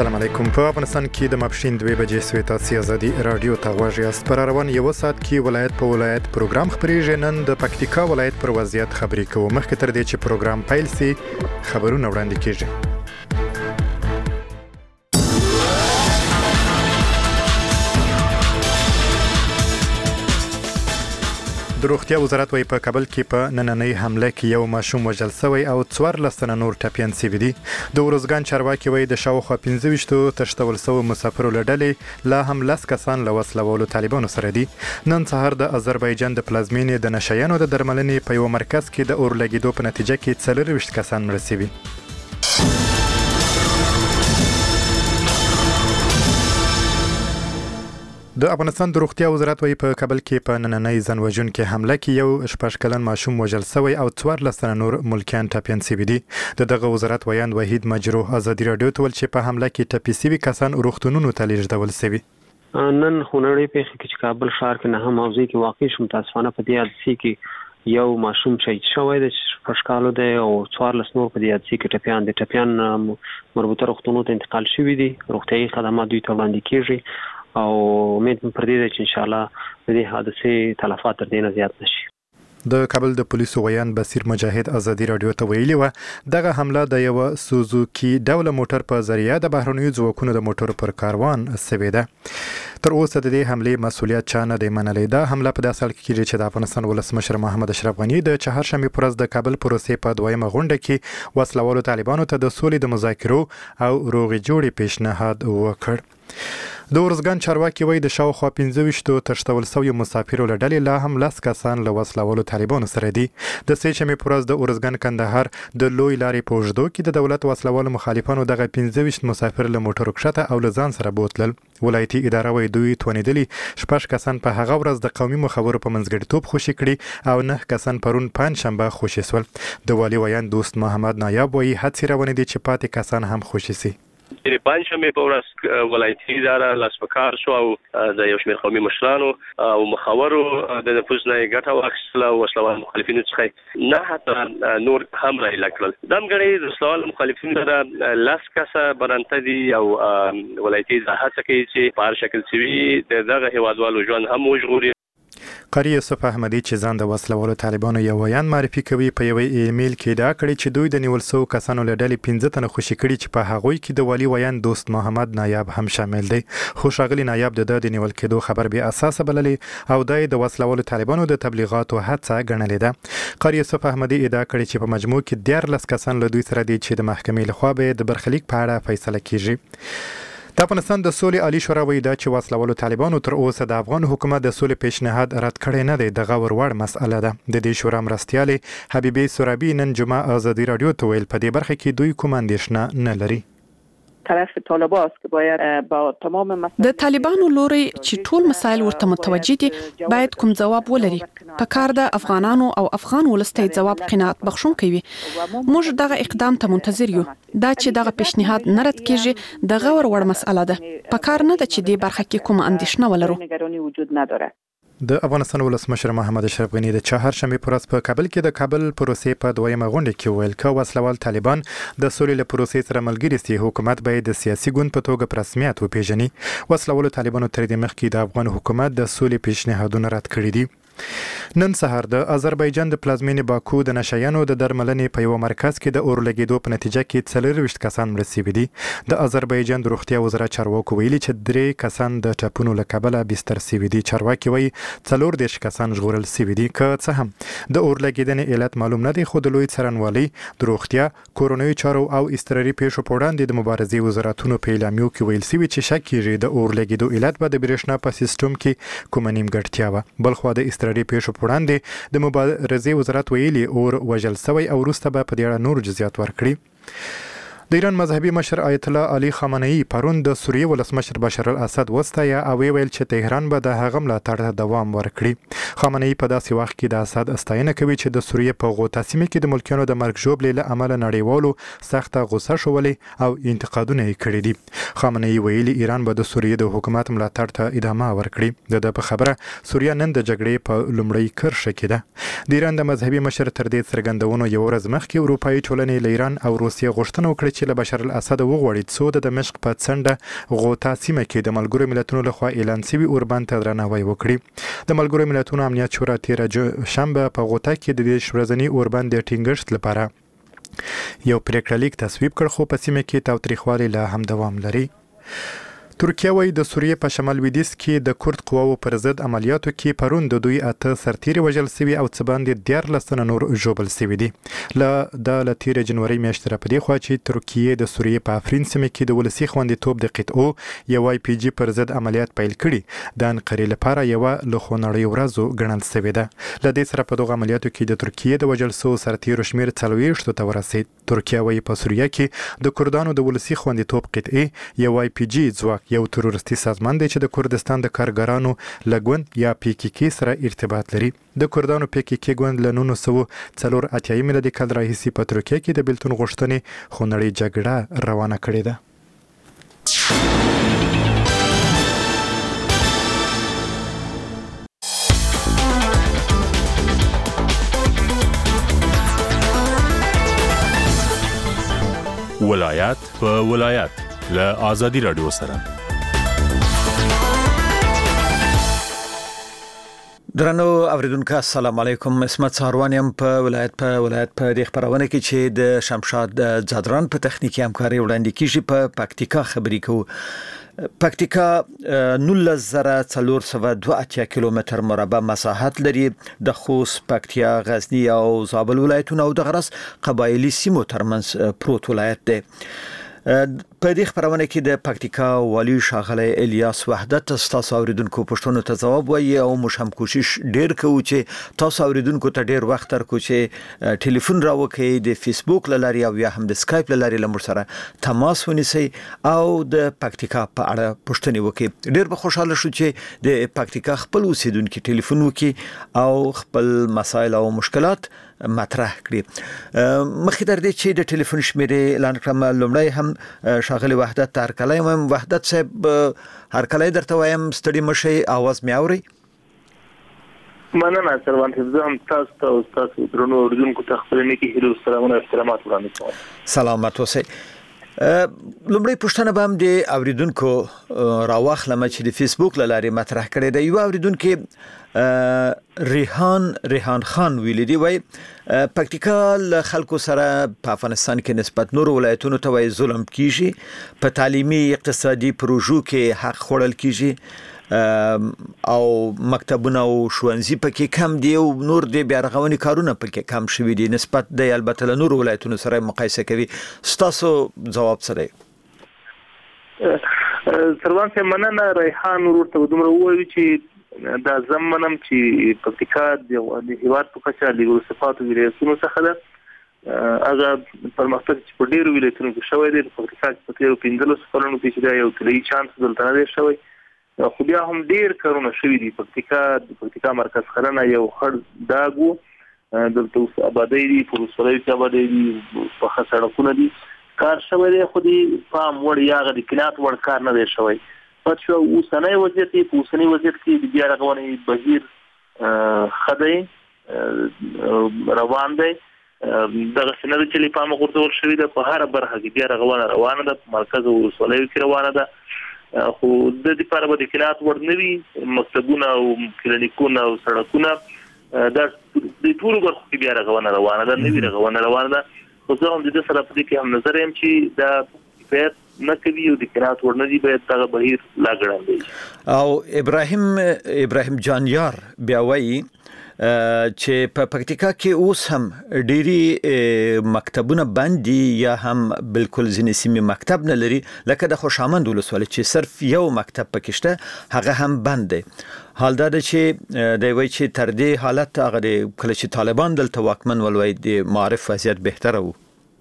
السلام علیکم. په افغانستان کې د ماپښین 2 بجې سوي تاسو ازادي رادیو ته غواړئ. اس پر روان یو ساعت کې ولایت په ولایت پروګرام خبرېږي. نن د پکتیکا ولایت پر وضعیت خبرې کوو. مخکې تر دې چې پروګرام پیل سي خبرونه وړاندې کیږي. د روغتیا وزارت وايي په کابل کې په نننۍ حمله کې یو ماشوم وژل شوی او 14 تنه نور ټپیان شوي دي. د ورزګان چارواکي وايي د شاوخوا 15 تښتول شوو مسافرو له ډلې لا هم 10 کسان له وسلوالو طالبانو سره دي. نن سهار د آذربایجان د پلازمینې د نشایانو د درملنې په یو مرکز کې د اور لګیدو په نتیجه کې 24 کسان مړه شوي. د افغانستان د روغتیا وزارت وايي په کابل کې په نننۍ ځانوژونکې حمله کې یو 16 کلن ماشوم وژل شوی او 14 تنه نور ملکیان ټپیان شوي دي. دغه وزارت ویاند وحید مجروح ازادي رادیو ته ویل چې په حمله کې ټپي شوي کسان روغتونونو ته لیږدول شوي. نن خونړۍ پیښه کې کابل ښار کې نه هم موضوع کې واقع شوم. متاسفانه په دې حادثه کې یو ماشوم شهید شوی د 16 کالو دی او 14 نور په دې حادثه کې ټپیان مربوطه روغتونونو ته انتقال شوي دي. روغتیايي خدمات دوی ته وړاندې کیږي او امید پر دې ده چې ان شاء الله د دې حادثې تلفات تر دې نه زیات نشي. د کابل د پولیسو ویان بصیر مجاهد ازادي رادیو ته ویلي و دغه حمله د یو سوزوکی ډول موټر په ذریعہ د بهرنیو ځواکونو د موټر پر کاروان شوې ده. تر اوسه د دې حملې مسؤلیت چا نه دی منلی. دا حمله په داسې حال کې کیږي چې د افغانستان ولسمشر محمد اشرف غنی د چهارشنبې پر ورځ د کابل پروسې په دویمه غونډه کې وسلوالو طالبانو ته د سولې د مذاکرو او روغې جوړې پیشنهاد وکړ. د ورزګان چارواکي وايي د شاوخوا 15 تښتول شوي مسافرو له ډلې لا هم 10 کسان له وسلوالو طالبانو سره دي. د سه‌شنبې پر ورځ د ورزګان کندهار د لوی لارې په اوږدو کې د دولت وسلوالو مخالفانو دغه 15 مسافر له موټرو کښته او له ځان سره بوتلل. ولایتي اداره وايي دوی توانیدلي 6 کسان په هغه ورځ د قومي مخابرو په منځګړیتوب خوشي کړي او 9 کسان پرون پنځشنبه خوشي شول. د والي ویان دوست محمد نایاب وايي هڅې روانې دي چې پاتې کسان هم خوشي شي. د پنځشنبې په ورځ ولایتي اداره لاسپکار شو او د یو شمېر قومي مشرانو او مخاورو د نفوذ نه ګټه واخیستله او وسلوال مخالفینو څخه نه حتی نور هم رایله کړل. دمګړی د وسلوال مخالفینو سره 10 کسه برانته دي او ولایتي اداره هڅه کوي چې په هر شکل سوي دغه هیوادوالو ژوند هم وژغوري. قاری یوسف احمدی چې ځان د وسلوالو طالبانو یو ویان معرفي کوي په یو ایمیل کې دا کړی چې دوی د نیول شوو کسانو له ډلې 15 تنه خوشي کړي چې په هغوی کې د والي ویان دوست محمد نایاب هم شامل دی. خو ښاغلي نایاب د نیول کېدو خبر بې اساسه بللې او د وسلوالو طالبانو د تبلیغاتو هڅه ګڼلې ده. قاری یوسف احمدی ادعا کړې چې په مجموع کې 14 کسان له دوی سره دي چې د محکمې لخوا به د برخلیک په اړه فیصله کیږي. د افغانستان د سولې عالی شورا وايي دا چې وسلوالو طالبانو تر اوسه د افغان حکومت د سولې پیشنهاد رد کړی نه دی. دغه وروړ مسأله ده. د دې شورا مرستیالې حبیبي سورابي نن جمعه ازادي رادیو ته ویل په دې برخه کې دوی کوم اندېښنه نه لري. طرف طالبان است که باید با تمام د طالبانو لوري چې ټول مسایل ورته متوجه دي باید کوم ځواب ولري. په کار د افغانانو او افغان ولستۍ ځواب قناعت بخښونکی وي. موږ دغه اقدام ته منتظر یو. دا چې دغه پیشنهاد نه رد کیږي دغه وروړ مسأله ده. په کار نه ده چې دې برخه کې کوم اندېښنه ولرو. نگرانی وجود نداره. د افغانستان ولسمشر محمد اشرف غنی د چهارشنبې پر ورځ په کابل کې د کابل پروسې په دویمه غونډه کې ویل چې وسلوال طالبان د سولې له پروسې سره ملګري سي. حکومت باید د سیاسي ګوند په توګه په رسمیت وپیژني. وسلوال طالبانو تر دې مخکې د افغان حکومت د سولې پیشنهادونه رد کړي دي. نن سهار د آذربایجان د پلازمینې باکو د نشایانو د درملنې په یو مرکز کې د اور لګیدو په نتیجه کې 24 کسان مړه شوي دي. د آذربایجان د روغتیا وزارت چارواکو ویلي چې 3 کسان د ټپونو له کبله بستر شوي دي. چارواکي وایي 14 کسان ژغورل شوي دي. که څه هم د اور لګیدنې علت معلوم نه دی خو د لوی څارنوالۍ د روغتیا کورونیو چارو او اضطراري پیښو په وړاندې د مبارزې وزارتونو په اعلامیو کې ویل شوي چې شک کیږي د اور لګیدو علت به د برېښنا په سیستم کې کومه نیمګړتیا وه. بلخوا د اضطراري پیښو په وړاندې د مبارزې وزارت ویلي اور وژل شوی او وروسته به په دې اړه نور جزئیات ورکړي. د ایران مذهبي مشر آیت الله علي خامنه‌ای پرون د سوریې ولسمشر بشار الاسد وستایه او ویل چې تهران به د هغه ملاتړ ته دوام ورکړي. خامنه‌ای په داسې وخت کې د اسد استاینه کوي چې د سوریې په غوطه سیمه کې د ملکیانو د مرګ ژوبلې له امله نړیوالو سخته غوسه شولې او انتقادونه یې کړي دي. خامنه‌ای ویلي ایران به د سوریې د حکومت ملاتړ ته ادامه ورکړي. د په خبره سوریه نن د جګړې په لومړۍ کرښه کې ده. د ایران د مذهبي مشر تر دې څرګندونو یو ورځ مخکې اروپایي ټولنې له ایران او روسیې غوښتنه وکړه چې له بشار الاسد وغواړي څو د دمشق په څنډه غوطه سیمه کې د ملګرو ملتونو لخوا اعلان شوی اوربان ته درناوی وکړي. د ملګرو ملتونو امنیت شورا تیر شنبه په غوطه کې د 10 ورځني اوربان د ټینګښت لپاره یو پریکړه لیک تصویب کړ، خو په سیمه کې تاوتریخوالی لا هم دوام لري. ترکیه وايي د سوریې په شمال لویدیځ کې د کورد قواو پر ضد عملیاتو کې پرون د دوی 8 سرتیري وژل شوي او څه باندې 14 تنه نور ژوبل شوي دي. له تیر جنوري میاشتې را پدې خوا چې ترکیه د سوریې په افرین سیمه کې د ولسي خوندیتوب د قطعو یو IPG پر ضد عملیات پیل کړي، د انقرې لپاره یو له خونړۍ ورځو ګڼل شوې ده. له دې سره په دغه عملیاتو کې د ترکیه د وژل شوو سرتیرو شمیر 40 ته ورسید. ترکیه وايي په سوریه کې د کردانو د ولسي خوندیتوب قطعې یو IPG ځواک یو تروریستي سازمان دی چې د کردستان د کارګرانو لګوند یا PKK سره ارتباط لري. د کردانو PKK ګوند له 1984 میلادي کال راهیسې په ترکیه کې د بیلتون غوښتنې خونړۍ جګړه روانه کړې ده. ولایت په ولایت له آزادي رادیو سره. درنو اوریدونکو السلام علیکم. اسمت ساروانیم په ولایت په دې خبرونه کې چې د شمشاد زادران په تخنیکی همکاري وړاندې کیږي په پکتیکا خبرې کوو. پکتیکا 19482 کیلومتر مربع مساحت لري. د خوست، پکتیا، غزنی او زابل ولایتونو او د غرس قبایلی سیمو ترمنځ پروت ولایت دی. په دې خبرونه کې د پکتیکا والی شاغله الیاس وحدت تاسو اوریدونکو پښتنو ته جواب وایي او موږ هم کوشش ډیر کوو چې تاسو اوریدونکو ته ډیر وخت ترکو چې ټلیفون راوکړي، د فیسبوک لاري او یا هم د سکایپ لاري لمر سره تماس ونیسي او د پکتیکا په اړه پوښتنه وکړي. ډیر به خوشاله شو چې د پکتیکا خپل اوسیدونکو ټلیفون وکړي او خپل مسایل او مشکلات مطرح کړي. مخکې تر دې چې د ټلیفون شمیرې اعلان کړم، لومړی هم شاغلی وحدت هرکلی وایم. وحدت صاحب هرکلی درته وایم، ستړي مشي، आवाज مې اوري؟ مننه سروان صاحب، زه هم تاسو ته او تاسو درنو اوریدونکو ته خپل نیکی هیلو سلامونه احترامات وړاندې کوم. سلامات اوسئ. لومړی پوښتنه به هم د اوریدونکو راواخلم چې د فیسبوک لاري مطرح کړي دی. یو اوریدونکو ریحان خان ویل دی، وای پکتیکا له خلکو سره په افغانستان کې نسبت نور ولایتونو ته وای ظلم کیږي، په تعلیمي اقتصادي پروژو کې حق خوړل کیږي او مکتبونه او ښوونځي پکې کم دي او نور د بیا رغونې کارونه پکې کم شوي دي نسبت د البته له نور ولایتونو سره مقایسه کوي. ستاسو جواب څه دی؟ سروان صاحب مننه. ریحان ورته دومره وایي چې دا زمونم چې پکتیکا د هیواد په کچه د صفاتو ولایتونو څخه ده. هغه پرمختګ چې په ډیرو ولایتونو کې شوی دی، په پکتیکا کې په تیرو 15 کلونو کې دا یو طلایي چانس دلته نه دی شوی، خو بیا هم ډیر کارونه شوي دي. پکتیکا مرکز خرنه یو خړ داګو، دلته اوس آبادی دي، په وسلوي کې آبادی دي، په سړکونه دي، کار شوی دی، خو دې پام وړ یاغه د کلات وړ کار نه دی شوی. پاتې اوسنۍ وضعیت په اوسنۍ وضعیت کې د بیا رغونې بهیر خدای روان دی. دغه سند چې لپاره مغورځول شوی دی په هر برخه کې بیا رغونه روانه ده، مرکز او وسلوي کې روانه ده، خو د دې لپاره به د کلات وړ نوي مکتبونه او کلینیکونه او سړکونه دا د ټول برخو کې بیا رغونه روانه ده، نوي رغونه روانه ده. خو زه هم د دې سره په دې کې هم نظر یم چې دا کفایت نه کوي او د کلات وړ نه دي، باید دغه بهیر لا ګړندی. او ابراهیم جانیار بیا وایي چې په پکتیکا کې اوس هم ډيري مکتبونه باندې یا هم بالکل ځینې سیمې مکتب نه لري، لکه د خوشامند ولسوالۍ چې صرف یو مکتب پکې شته، هغه هم بند دی. حال دا چې د وی چې تر دې حالت هغه د کله چې طالبان دلته واکمن ولوي د معرف وضعیت بهتره وو.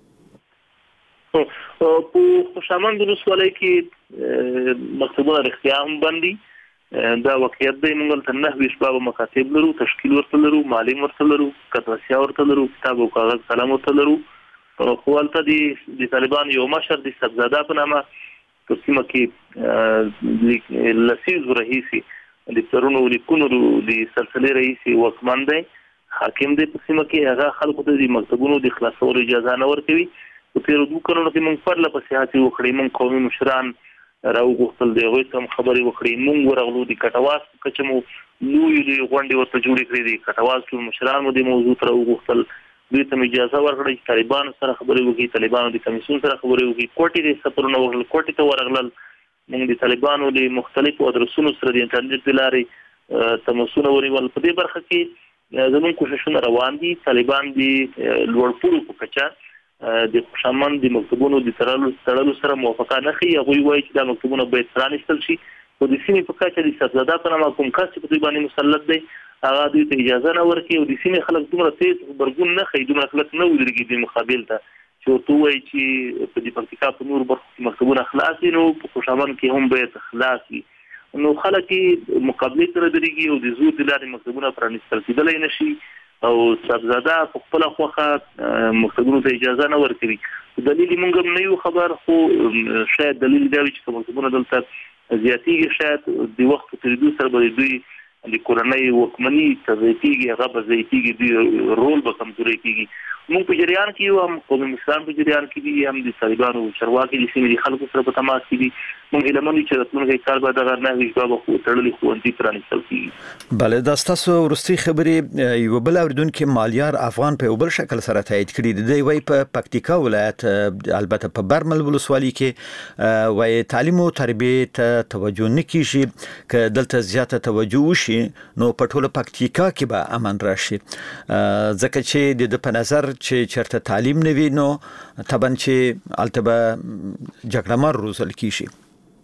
په خوشامند ولسوالۍ کې مکتبونه رښتیا هم باندې دا واقعیت دی. موږ ته 9 شباب مکاتب لرو، تشکیل ورته لرو، معلم ورته لرو، کتابچه ورته لرو، کتاب او کاغذ قلم ورته لرو. خو ولته د طالبان یو مشر د سبزاده په نامه په سیمه کې لسیز رئیسي د پرونو لیکونو د سلسله رئیسي وکمن دی، حاکم دی په سیمه کې هغه خلکو ته د مکتبونو د خلاصولو اجازه نه ورکوي. په تیر 2 کلونو کې موږ پرله پسې هڅې وکړې، موږ قومي مشران راوغوښتل، د هغوی سم خبرې وکړې، موږ ورغلو د کټواز په کچه مو لویې غونډې ورته جوړې کړې دي، کټواز ټول مشران مو د موضوع ته راوغوښتل، دوی ته اجازه ورکړه چې طالبانو سره خبرې وکړي، طالبانو د کمیسیون سره خبرې وکړي، کوټې ته سفرونه وکړل، کوټې ته ورغلل، موږ د طالبانو د مختلفو ادرسونو سره د انټرنیټ د لارې تماسونه ونیول. په دې برخه کې زموږ کوششونه روان دي. طالبان د لوړپوړو په کچه د خوشامند د مکتبونو د تړلو سره موافقه نه کوي. هغوی وایي چې دا مکتبونه باید پرانیستل شي، خو د سیمې په کچه د صفزاده په نامه کوم کس چې په دوی باندې مسلط دی هغه دوی ته اجازه نه ورکوي، او د سیمې خلک دومره تیز غبرګون نه ښیي، دومره خلک نه ودرېږي د مقابل ته چې ورته ووایي چې په د پکتیکا په نورو برخو کې مکتبونه خلاص دي، نو په خوشامند کې هم باید خلاص وي. نو خلک یې مقابلې سره درېږي او د زور د لارې مکتبونه پرانیستل کېدلی نه شي، او صاحبزاده په خپله خوښه مکتبونو ته اجازه نه ورکوي. دلیل یې موږ هم نه یو خبر، خو شاید دلیل دا وي چې که مکتبونه دلته زیاتېږي، شاید د وخت په تېرېدو سره به دوی د کورنۍ واکمني تضعیف کېږي، هغه به ضعیف کېږي، دوی رول به کمزوری کېږي. موږ په جریان کې یو، هم قومي مشران په جریان کې دي، هم د طالبانو چارواکي د سیمې د خلکو سره په تماس کې دي. موږ هیله مند یو چې راتلونکی کال به دغه نوي به تړلي ښوونځي پرانیستل کېږي. بله، دا ستاسو وروستۍ خبرې یو بل اورېدونکي مالیار افغان په یو بل شکل سره تایید کړي دي. دی وایي په پکتیکا ولایت، البته په برمل ولسوالۍ کې، وایي تعلیم او تربیې ته توجه نه کېږي. که دلته زیاته توجه وشي نو په ټوله پکتیکا کې به امن راشي، ځکه چې د په نظر چې چېرته تعلیم نه وي نو طبعا چې هلته به جګړه مار روزل کېږي.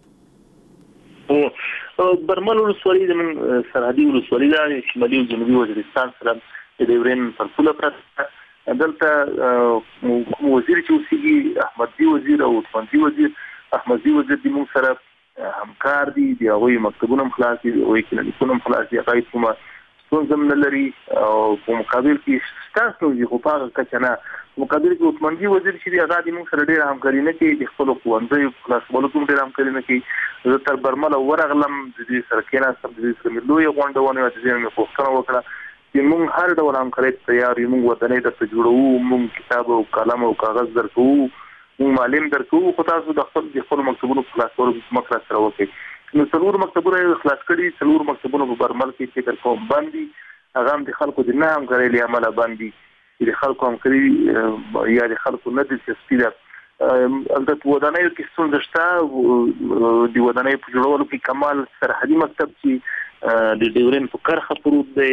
برمل ولسوالۍ زموږ سرحدي ولسوالۍ ده، شمالي او جنوبي وزیرستان سره د ډیورین پر پوله پرته. دلته کوم وزیر چې اوسېږي، احمدزي وزیر او عثمانزي وزیر، احمدزي وزیر د موږ سره همکار دي، د هغوی مکتبونه هم خلاص دي، د هغوی کلینیکونه هم خلاص دي، هغه کومه ستونزه هم نه لري. او په مقابل کې ستاسو وي، خو په هغه کچه نه. په مقابل کې عثمانزي وزیر چې دی هغه د موږ سره ډېره همکاري نه کوي، د خپلو ښوونځیو په خلاصولو کې هم ډېره همکاري نه کوي. زه تر برمله ورغلم، د دوی سره کېناستم، د دوی سره مې لویه غونډه ونیوه، د دوی نه مې پوښتنه وکړه چې موږ هر ډول همکارۍ ته تیار یو، موږ ودانۍ درته جوړوو، موږ کتاب او قلم او کاغذ درکوو، موږ معلم درکوو، خو تاسو د خپلو مکتبونو په خلاصولو کې مخ راسره وکړئ. نو 4 مکتبونه یې خلاص کړي، 4 مکتبونه په برمل کې فکر کوم بند دي، هغه هم د خلکو د نه همکارۍ له امله بند دي، چې د خلکو همکاري یا د خلکو نه دلچسپي ده. البته ودانیو کې ستونزه شته، د ودانیو په جوړولو کې کمال سرحدي مکتب چې د ډیورین په کرښه پروت دی،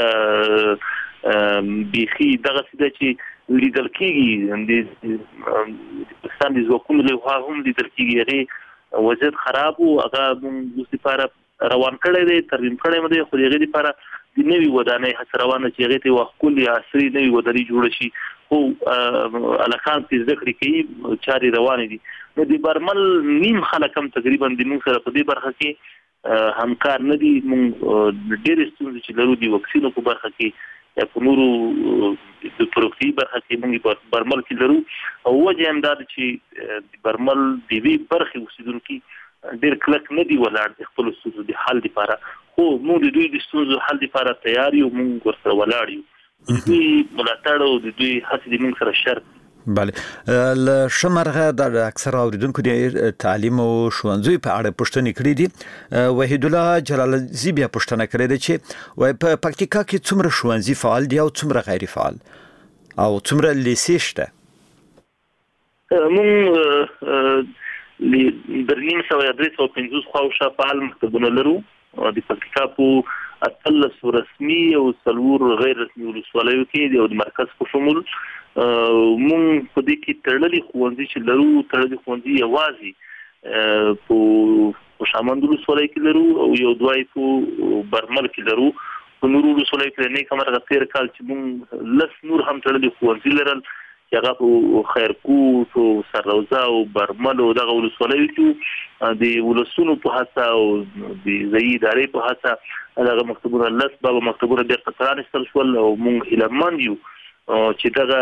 هلته بیخي دغسې ده چې لیدل کېږي، د پاکستان د ځواکونو له خوا هم لیدل کېږي، هغې وضعیت خراب و. هغه موږ اوس دپاره روان کړی دی، ترمیم کړی مو دی، خو د هغې دپاره د نوي ودانۍ هڅه روانه چې هغې ته یوه ښکلې عصري نوي ودانۍ جوړه شي، خو هلکان پرې زده کړې کوي، چارې روانې دي. نو د برمل نیم خلک هم تقریبا د موږ سره په دې برخه کې همکار نه دي. موږ ډېرې ستونزې چې لرو د واکسینو په برخه کې یا په نورو د پروکتي برخه کې موږ برمل کې لرو، او وجه هم دا ده چې د برمل د یوې برخې اوسېدونکي ډېر کلک نه دي ولاړ د خپلو ستونزو د حل دپاره، خو موږ د دوی د ستونزو حل دپاره تیار یو، موږ ورسره ولاړ یو. د دوی ملاتړ او د دوی هڅې د موږ سره شرط. بله، له ښه مرغه د اکثره اورېدونکو د تعلیم او ښوونځیو په اړه پوښتنې کړې دي. وحید الله جلالزي بیا پوښتنه کړې ده چې وایي په پکتیکا کې څومره ښوونځي فعال دي او څومره غیر فعال، او څومره لیسې شته؟ موږ در 350 خواوشا فعال مکتبونه لرو. د پکتیکا په 18 رسمي او 4 غیر رسمي ولسوالیو کې د مرکز په شمول موږ په دې کې تړلي ښوونځي چې لرو، تړلي ښوونځي یوازې په خوشامند ولسوالۍ کې لرو او یو دوه په برمل کې لرو. په نورو ولسوالیو کې نه کومه تیر کال چې موږ لس نور هم تړلي ښوونځي لرل، چې هغه په خیرکوټ او سرروزه او برمل او دغه ولسوالیو کې د ولسونو په هڅه او د ځایي ادارې په هڅه دغه مکتبونه لس بابه مکتبونه بیرته پرانیستل شول، او موږ هیله مند یو چې دغه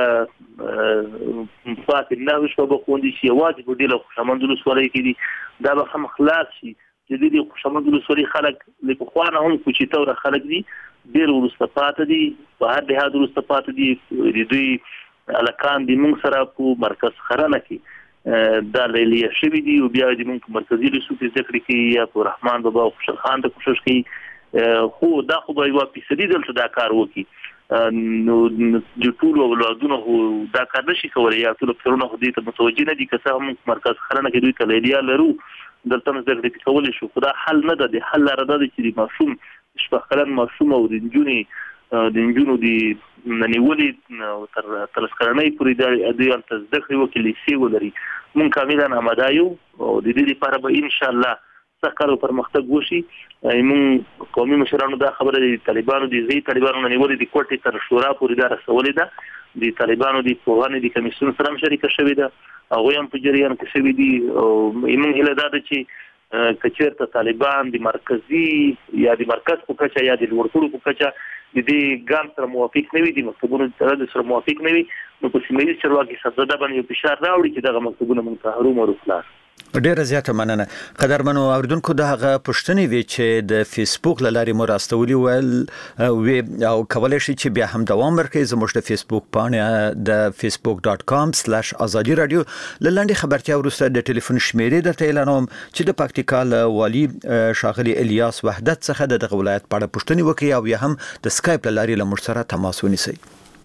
پاتې نهه شپه ښوونځي چې یوازې په ډېره خوشامند ولسوالۍ کې دي دا به هم خلاص شي. چې د خوشامند ولسوالۍ خلک له پخوا نه هم کوچېته خلک دي، ډېر وروسته پاتې دي په هر لحاظ وروسته پاتې دي د دوی الکان د موږ سره په مرکز خرانه کې دا لیلیه شوي دي او بیا د موږ مرکزي ریسورس ذکر کې یا په رحمان بابا او خوشحال خان د کوشش کوي خو دا خو به یو فیصدي دلته دا کار وکړي نو د ټول اولادونو دا کار نشي کولای یا ټول پرونه خو دې ته متوجه نه دي که څه هم مرکز خرانه کې دوی ته لیلیه لرو دلته موږ ذکر کولای شو خو دا حل نه ده د حل لاره ده چې د ماشوم شپږ کلن ماشوم او د نجونو د نیولې تر سکرنۍ پورې د انت ذکر وکړي سی ولري مونږ کاملا آماده یو او د دې لپاره به ان شاء الله څنګه پرمختګ وشي مونږ قومي مشرانو دا خبره د طالبانو د نیولې د کوټې تر شورا پورې دا رسولې ده د طالبانو د پوهانو د کمیسیون سره شریک شوی ده او هم په جریان کې شوی دي او مونږ هله دا چې کچېرته طالبان د مرکزی یا د مرکز په کچه یا د ورکوړو په کچه د دې ګام سره موافق نه وي د مکتوبونو سره موافق نه وي نو په سیمه ییز چارواکي سرزده باندې فشار راوړي چې دغه مکتوبونه موږ ته هرومرو خلاص ډیره زیاته مننه قدرمنو اوریدونکو د هغه پوښتنې وی چې د فیسبوک لارې مو راستولي ول او کولای شي چې بیا هم دوام ورکړي زموږ د فیسبوک پاڼه د facebook.com/azadi radio لاندې خبرتیا ورسته د ټلیفون شمیرې درته اعلانوم چې د پکتیکا والی شاغلی الیاس وحدت څخه د ولایت په اړه پوښتنې وکړي او یا هم د سکایپ لارې لمر سره تماس ونیسي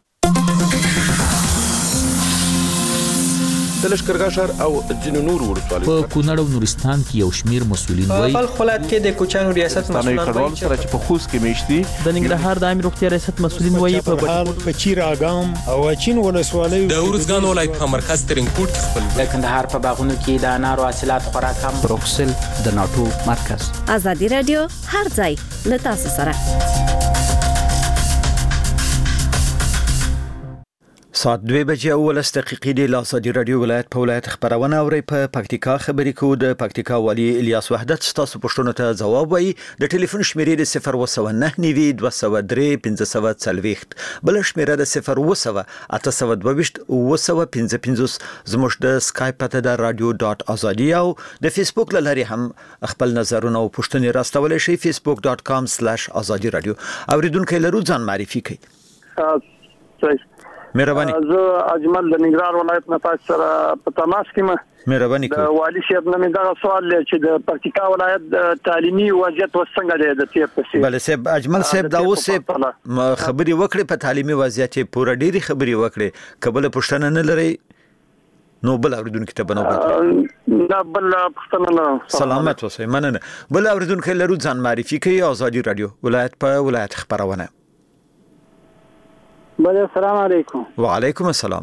د لشکرګاه ښار او ځینو نور ولسوالۍ په کونړ او نورستان کې یو شمیر مسولین وایي په خپلات کې د کوچانو ریاست مسولان وایي چې په خوست کې میشتي د ننګرهار د امیر روغتیا ریاست مسولین وایي په چیر اګام او چین ولسوالۍ د ورزګان ولایت په مرکز ترنګپورت کې خپل د کندهار په باغونو کې د انارو حاصلات خورا کم بروکسل د ناتو مرکز ازادي رادیو هر ځای له تاسو سره ساعت 2 بجې او 10 دقیقې د ازادي رادیو ولایت خبرونه اوري په پکتیکا خبرې کو د پکتیکا والی الیاس وحدت تاسو پښتون ته جواب وایي د ټلیفون شمیرې د 019 نیوي 203 540 بل شمیره د 0 822 955 زموږ د سکایپ ته د radio.azadi او د فیسبوک لارې هم خپل نظرونه او پښتنې راستولای شي facebook.com/azadi radio اوریدونکو لرو ځان معرفي کړئ مهرباني زه اجمل د ننګرهار ولایت نه تاسو سره په تماس کې مهرباني د والی صاحب نه دا سوال لري چې د پکتیکا ولایت د تعلیمي وضعیت وسنګ دی د تیر پسې بل صاحب اجمل صاحب دا اوس خبري وکړي په تعلیمي وضعیت پورا ډيري خبري وکړي قبل پښتنه نه لري نو بل اوریدونکو ته بنو دا بل پښتنه نه سلامت اوسئ مننه بل اوریدونکو لرو ځان معرفي کوي ازادي رادیو ولایت په ولایت خبرونه بله السلام علیکم وعلیکم السلام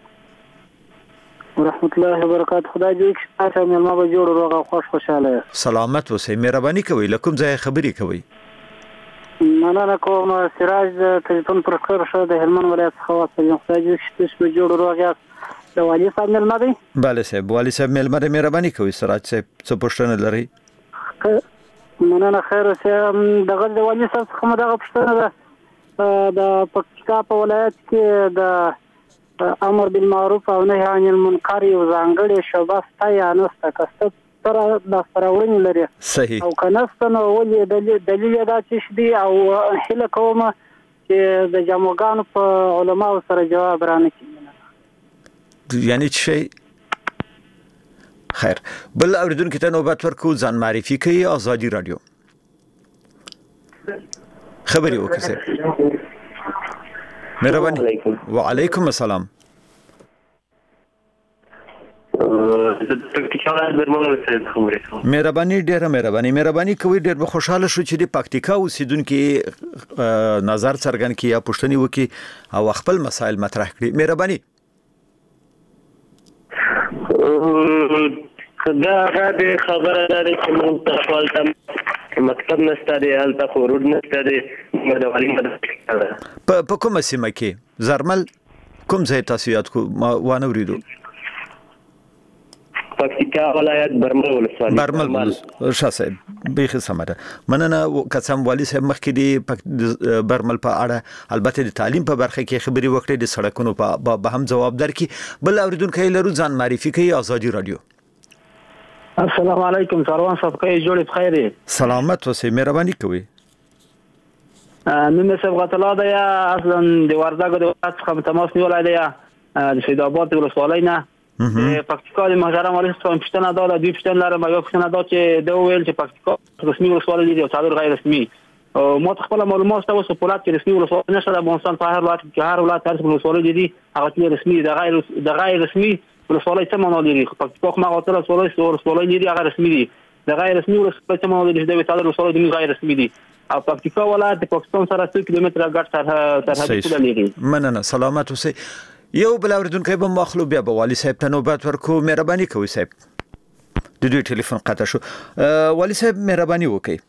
ورحمت الله وبرکاته خدای دې چې تاسو مېلمه به جوړ روغ او خوشاله سلامت اوسئ مهرباني کوئ لکم ځای خبري کوئ مننه کوم سراج د تلیفون پر خبر شو د هلمند ولایت خواص یم خدای دې چې تاسو به جوړ روغ یاست د والی صاحب مېلمه دی بله صاحب والی صاحب مېلمه دی مهرباني کوئ سراج صاحب څه پوښتنه لري مننه خیر اوسه دغه د والی صاحب څخه دغه پوښتنه ده د پکتیکا په ولایت کې د امر بالمعروف او نهي عن المنکر یو ځانګړی شوبه ستا یا نسته کسته پر د سراوړنې لري صحیح او کنهسته نو ولې دلیل دا چې دی او هله کوم چې د جاموګانو په علماو سره جواب رانه کړي یعنی چې خیر بل اوریدونکو ته نوبت ورکو ځان معرفي کوي ازادي رادیو خبري وکړئ مهرباني وعليكم السلام مهرباني ډیره مهرباني کوي ډیر به خوشاله شو چې د پکتیکا اوسیدونکو نظر څرګند کړي یا پوښتنه وکړي او خپل مسائل مطرح کړي مهرباني دا غاډه خبره ده چې موږ ته خپل مکتب نشته دی الته خورود نشته دی مدوالي په کومه سیمه کې زرمل کوم ځای تاسو یاد کو وانه وریدو پکتیکا ولایت برمل ولسوالۍ برمل شاسه به سمره مننه قسم والی صاحب مخکې دی برمل په اړه البته د تعلیم په برخه کې خبري وکړي د سړکونو په هم جواب درکې بل اوریدونکو لرو ځان معرفي کوي ازادي رادیو السلام علیکم سروان صاحب کې جوړ بخیر سلامت اوسئ مهرباني کوئ نو سبقت الله ده یا اصلا د وردګو د وخت څخه تماس نیولای دی د سید آباد ولسوالۍ نه د پکتیکا د محترم والي صاحب پښتنه دا د پښتن لاره ما یو پښتنه دا چې د ویل چې پکتیکا رسمي ولسوالۍ دی او څلور غیر رسمي او ما خپل معلومات تاسو په لات کې رسمي ولسوالۍ نشته د افغانستان په هر ولایت کې هر ولایت هر ولسوالۍ دي هغه چې رسمي د غیر رسمي ولسوالۍ څه معنا لري پکتیکا ما غوښتل ولسوالۍ دي هغه رسمي دي د غیر رسمي ولسوالۍ څه معنا لري د څلور ولسوالۍ دي غیر رسمي دي او پکتیکا ولایت د پاکستان سره 2 کیلومتره ګټ سرحد پوله لري. مننه سلامت اوسئ. یو بل اوریدونکو به مخلو بیا به والي صاحب ته نوبت ورکو. مهرباني کوئ صاحب. د دوی ټلیفون قطع شو. والي صاحب مهرباني وکړئ.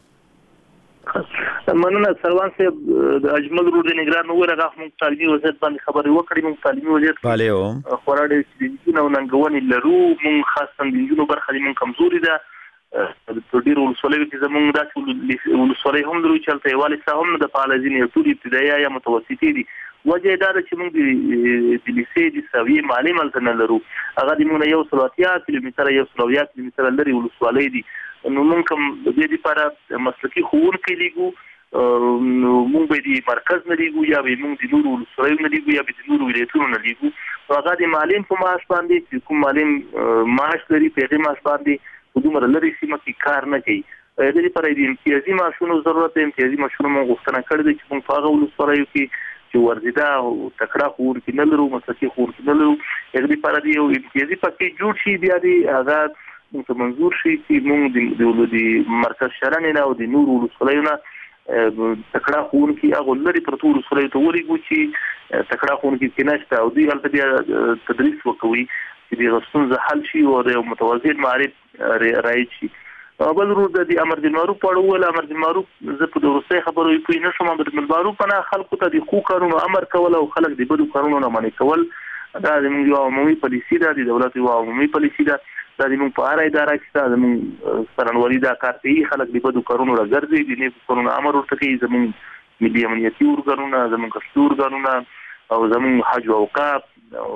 مننه سروان صاحب د اجمل روډ نگران نو ورغه موږ تعلیمي وزارت باندې خبرې وکړې. موږ تعلیمي وزارت بالو خوراډې چې نو ننګونی لرو موږ خاصه د جنونو برخه موږ کمزوري ده په ډیرو ولسوالۍ کې زموږ داسې ولسوالۍ هم درو چلته یوالي سره هم د فعالزین یو ټول ابتدایي یا متوسطي دي وجه دا چې موږ د لیسې د سوي معلم التنه لرو هغه د موږ یو 130 کیلومتره یو 100 کیلومتره لري ولسوالۍ دي نو موږ کوم د دې لپاره مسلکي ښوونکي لیګو نو موږ به د مرکز نه لیګو یا به موږ د نورو ولسوالۍ نه لیګو یا به د نورو ولایتونو نه لیګو هغه د معلم په معاش باندې کوم معلم معاش لري په معاش باندې دومره لري سیمه کې کار نه کوي د دې لپاره د امتیازي معاشونو ضرورت دی. امتیازي معاشونو موږ غوښتنه کړې ده چې موږ په هغه ولسوالیو کې چې ورزیده او تکړه ښوونکي نه لرو مسلکي ښوونکي نه لرو د دې لپاره د یو امتیازي پکیج جوړ شي بیا د هغه موږ منظور شي چې موږ د مرکز شرنې نه او د نورو ولسوالیو نه تکړه ښوونکي هغه لري پر ټول ولسوالیو ته ورېږو چې تکړه ښوونکي کې نشته او دوی هلته بیا تدریس وکوي چې د ستونزې حل شي او د متوازن معرف رایج شي. بل ورو د امر بالمعروف په اړه ول امر بالمعروف زه په دوستۍ خبرو پوي نشم. امر بالمعروف نه خلکو ته د خو کارونو امر کول او خلک د بدو کارونو نه منع کول دا زموږ یو عمومي پالیسي ده د دولت یو عمومي پالیسي ده دا زموږ په هر اداره کې زموږ سرنوالي دا کار کوي خلک د بدو کارونو راګرځي د نیکو کارونو امر ورته کوي زموږ ملي امنیتي ورګرونه زموږ کشتور ورګرونه او زموږ حج او اوقاف او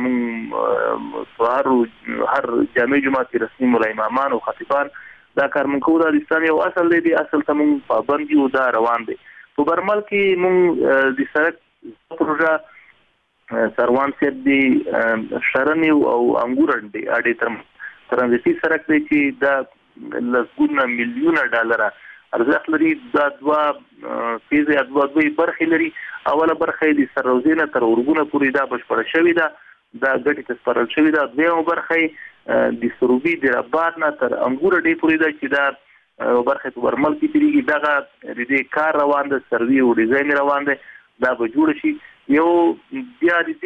زموږ هر جامع جماعت رسمي مولا امامان او خطیبان دا کار مونږ کوو د اسلامي او اصل دی اصل ته مونږ پابند یو دا روان دي. په برمل کې مونږ د سړک پروژه سروان سید دی شرنی او انګور دی اډې تر ترانزیتي سړک دی چې دا لږونه میلیونه ډالر ارزښت لري. دا دوا فیزه دوه برخې لري. اوله برخه د سروزینه تر ورغونه پورې دا بشپړ شوې ده دا ګټه تسپارل شوې ده. دویمه برخه د سروبي د رباط نه تر انګور ډې پورې ده چې دا برخه په برمل کې تیریږي دغه د دې کار روان ده سروي او ډیزاین روان ده دا به جوړ شي. یو بیا د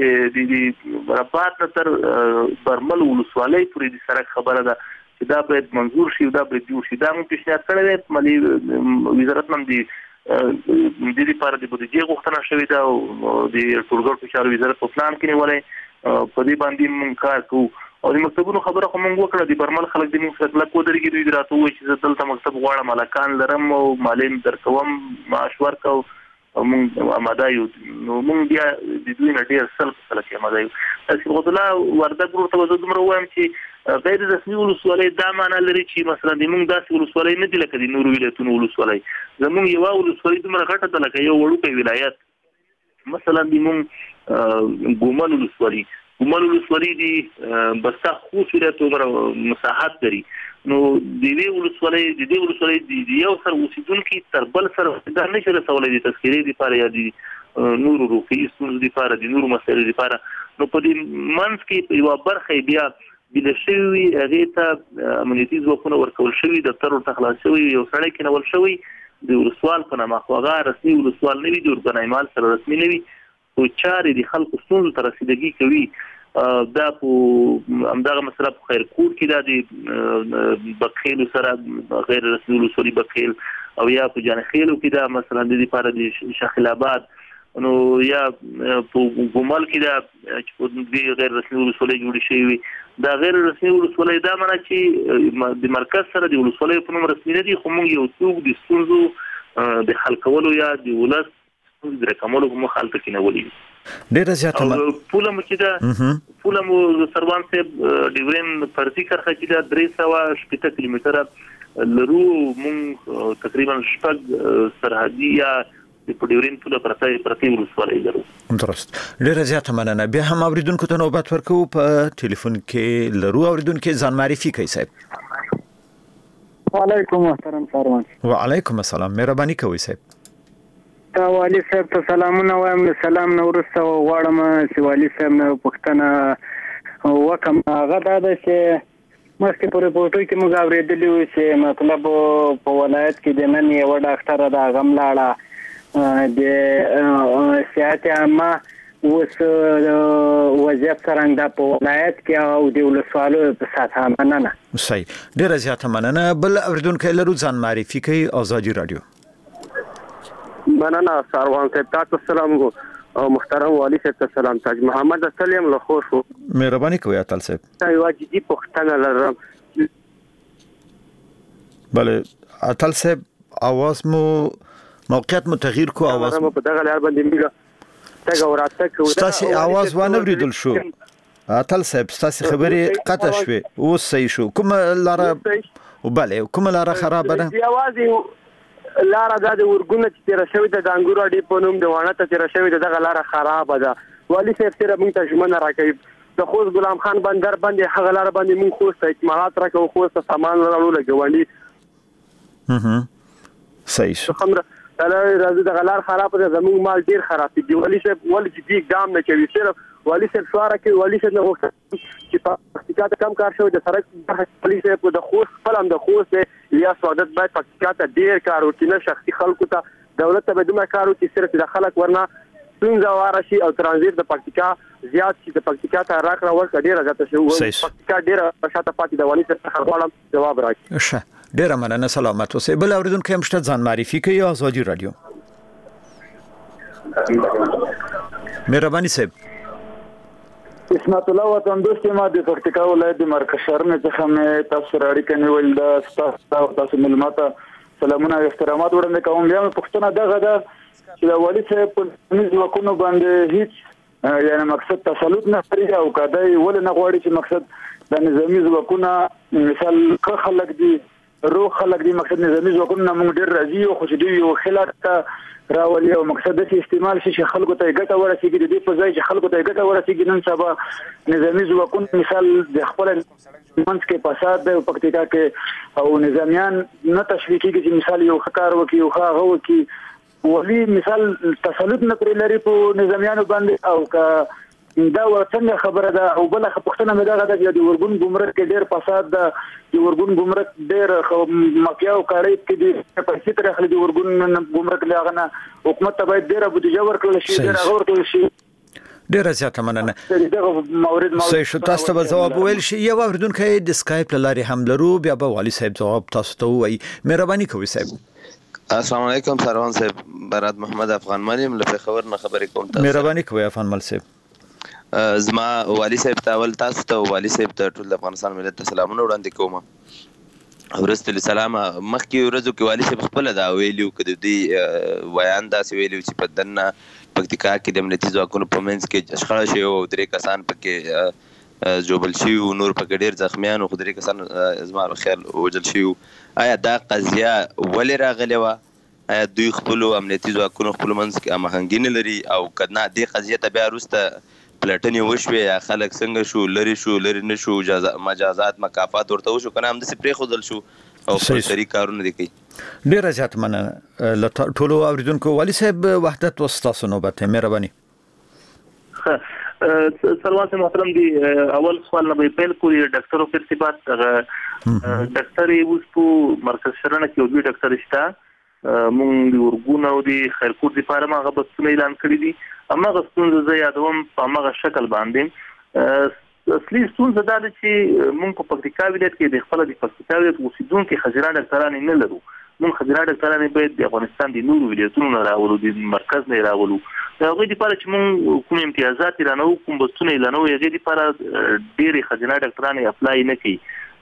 دې رباط نه تر برمل ولسوالۍ پورې د سړک خبره ده چې دا باید منظور شي دا باید جوړ شي. دا موږ پیشنهاد کړی دی مالي وزارت هم د دې لپاره د بودیجې غوښتنه شوې ده او د ټولګټو چارو وزارت په پلان کې نیولې په دې باندې موږ کار کوو او د مکتبونو خبره خو موږ وکړه د برمل خلک د موږ سره کلک ودرېږي دوی راته وایي چې زه دلته مکتب غواړم ملکان لرم او معلم درکوم معاش ورکوم او موږ آماده یو نو موږ بیا د دوی نه ډېر سل په سله کې آماده یو. صبغت الله وردګ ورته به زه دومره وایم چې غیر رسمي ولسوالۍ دا معنا لري چې مثلا د موږ داسې ولسوالۍ نه دي لکه د نورو ولایتونو ولسوالۍ. زموږ یوه ولسوالۍ دومره غټه ده لکه یو وړوکی ولایت مثلا د موږ ګومل ولسوالۍ دي بسته خوست ولایت عمره مساحت لري نو د دې ولسوالۍ د یو سر اوسیدونکي تر بل سره دا نشي رسولی د تذکیرې لپاره یا د نورو روغتیایي ستونزو لپاره د نورو مسایلو لپاره. نو په دې منځ کې یوه برخه بیا بله شوي وي هغې ته امنیتي ځواکونه ورکول شوي دفتر ورته خلاص شوی یو سړی کېنول شوی د ولسوال په نامه خو هغه رسمي ولسوال نه وي د اورګنایمال سره رسمي نه وي خو چارې د خلکو ستونزو ته رسیدګي کوي. دا په همدغه مسله په خیرکوټ کې دا د بکخیلو سره غیر رسمي ولسوالي بکخیل او یا په جانخیلو کې دا مثلا د لپاره د شاخل آباد نو یا په ګومل کې دا چې غیر رسمي ولسوالۍ جوړې شوې وي دا غیر رسمي ولسوالۍ دا معنا چې د مرکز سره د ولسوالۍ په نوم رسمي نه دي خو موږ یو څوک د ستونزو د حل کولو یا د ولس د رقمولو په مخ هلته کېنولي ډېره زیاته پوله مو چې ده پوله مو سروان صاحب ډیورین فرضي کرښه چې ده 360 کیلومتره لرو مونږ تقریبا شپږ سرحدي یا په ډیورین پوله پرتی ولسوالۍ لرو. درست. ډیره زیاته مننه. بیا هم اوریدونکو ته نوبت ورکو. په ټلیفون کې لرو اوریدونکو ځان معرفي کوي صاحب. وعلیکم محترم سروان. وعلیکم السلام. مهرباني کوي صاحب. تا والی صاحب ته سلامونه وایم. سلام نو ورسته غواړم چې والی صاحب نه پوښتنه وکم. هغه دا ده چې مخکې په ریپورټو کې موږ اورېدلي وو چې مطلب په ولایت کې د نن یو ډاکټر د هغه ملاړه د صحت عامه اوس وضعیت څرنګه ده په ولایت کې او د ولسوالۍ په سطحه. مننه. صحیح. ډیره زیاته مننه. بل اوریدونکو لرو ځان معرفي کوي. آزادي رادیو. مننه سروان صاحب. تاسو سلام او محترم والی صاحب ته سلام. تاج محمد سلیم له خوشو. مهرباني کوي اتل صاحب. یو جدي پوښتنه لرم. بله اتل صاحب اواز مو موقعیت مو تغییر کو. اواز مو په دغه لار باندې میګه تاګه ورته کو. تاسو اواز و نه وریدل شو اتل صاحب. تاسو خبرې قطع شوه. اوس صحیح شو. کوم لار وبله کوم لار خراب ده؟ دی اواز لاره د ورګونه چې تیر شوی د انګورو اډې په نوم د وانه ته تیر شوی دغه لاره خراب ده. والی صاحب سره موږ ته ژمنه راکړي د خوست غلام خان بندر باندې هغه لاره باندې موږ خوست اطمینانات راکړو. خوست سامان راوړل غوړي. صحیح شو. خمره راځي دغه لار خراب ده. زموږ مال ډیر خراب دي. والی صاحب ول چې دی ګام نه کوي. صرف والی صاحب سواره کوي. والی صاحب نه وخت چې پکتیکا ته کم کار شوی د سړک والی صاحب د خوست فلم د خوست یا سعادت باید پکتیکا ته ډیر کار وکړي. نه شخصي خلکو ته دولت ته بدومره کار وکړي صرف د خلک ورنه څنګه واره شي او ترانزیت د پکتیکا زیات شي. د پکتیکا ته راکړه ورکړه ډیره زیاته شي. پکتیکا ډیره شاته پاتې د والی صاحب څخه غواړم جواب راکړي. ښه ډیره مننه. سلامت اوسئ. بل اوریدونکو هم شته ځان معرفي کوي. آزادي رادیو. مهرباني صاحب. اسمت الله وطن دوست ما د پکتیکا ولایت د مرکز شهر نه څخه مې تاسو سره اړیکه نیول. د تاسو ملمته سلامونه او احترامات وړاندې کوم. بیا مې پوښتنه دغه ده چې د والي صاحب په نظام وکونو باندې هیڅ یعنی مقصد تسلط نه لري او کدی ول نه غواړي چې مقصد د نظامی ځواکونه مثال خلک دي روح خلک دي. مقصد نظامی ځواکونه موږ ډیر راځي او خوشدي او خلک راولي او مقصد د استعمال شي خلکو ته ګټه ورسیږي. د دې په ځای چې خلکو ته ګټه ورسیږي نن سبا نظامی ځواکونه مثال د خپل منځ کې فساد د پکتیکا کې او نظامیان نه تشویق کیږي چې مثال یو خکار وکي او هغه وکي ولی مثال تسلط نه پرې لري په نظامیانو باندې او کا دا څنګه خبره ده. او بل پوښتنه مې دغه ده چې د ورګون ګمرک کې ډیر فساد ده. د ورګون ګمرک ډیر مافیا او کاړې کې دي پیسې تر اخلي. د ورګون ګمرک لاغنه حکومت ته باید ډیر بودیجه ورکړل شي. ډیر ورکړل شي. ډیره زیاته مننه. صحیح شو. تاسو ته جواب ویل شي. یو اوریدونکو د سکایپ لاري هم لرو. بیا به والی صاحب جواب تاسو ته وایي. مهرباني کوئ صاحب. السلام علیکم سروان صاحب. برات محمد افغان ملیم له خبر نه خبرې کوم. تاسو مهرباني کوئ افغان مل صاحب. زما والی صاحب ته ول تاسو ته والی صاحب ته ټول افغانستان ملت ته سلامونه وړاندې کوم. ورسته سلام مخکې ورځو کې والی صاحب خپل دا ویلو کده دی ویان دا ویلو چې په دنه پکتیکا کې د امنیتي ځواکونو په منځ کې شخړه شوی او درې کسان پکې جوبل شي او نور پکې ډیر زخمیان او درې کسان زما خیال وجل شي. آیا دا قضیه ولې راغلی و؟ آیا دوی خپل امنیتي ځواکونو خپل منځ کې امهنګي نه لري او کدنا دې قضیه ته بیا وروسته پلټنې وشوي یا خلک څنګه شو لری نشو مجازات مکافات ورته وشو کنه هم د سپری خودل شو او په شریک کارونه دي کوي. ډیر زیات مننه ټولو اوریدونکو. والی صاحب وحدت وستاسو نوبت. مهرباني. سلوات محترم دی. اول سوال نه به پیل کوي. ډاکټر په ارتباط ډاکټر اوس په مرکز شرنه کې دوی ډاکټر شته. مونږ ورګونه او دی خیرکوټ د فارما غو بسونه اعلان کړی دي. اما غستون زه یادوم په هغه شکل باندې اصلي ستونزه دا ده چې مونږ په پکتیکا ولایت کې د خپل د پکتیکا ولایت اوسیدونکو خزران ډاکټران نه لرو. مونږ خزران ډاکټران باید د افغانستان د نورو ولایتونو نه راولو د مرکز نه راولو. هغه د لپاره چې مونږ کوم امتیازات لرنو کوم بسونه لرنو هغه د لپاره ډېری خزران ډاکټران اپلای نه کوي.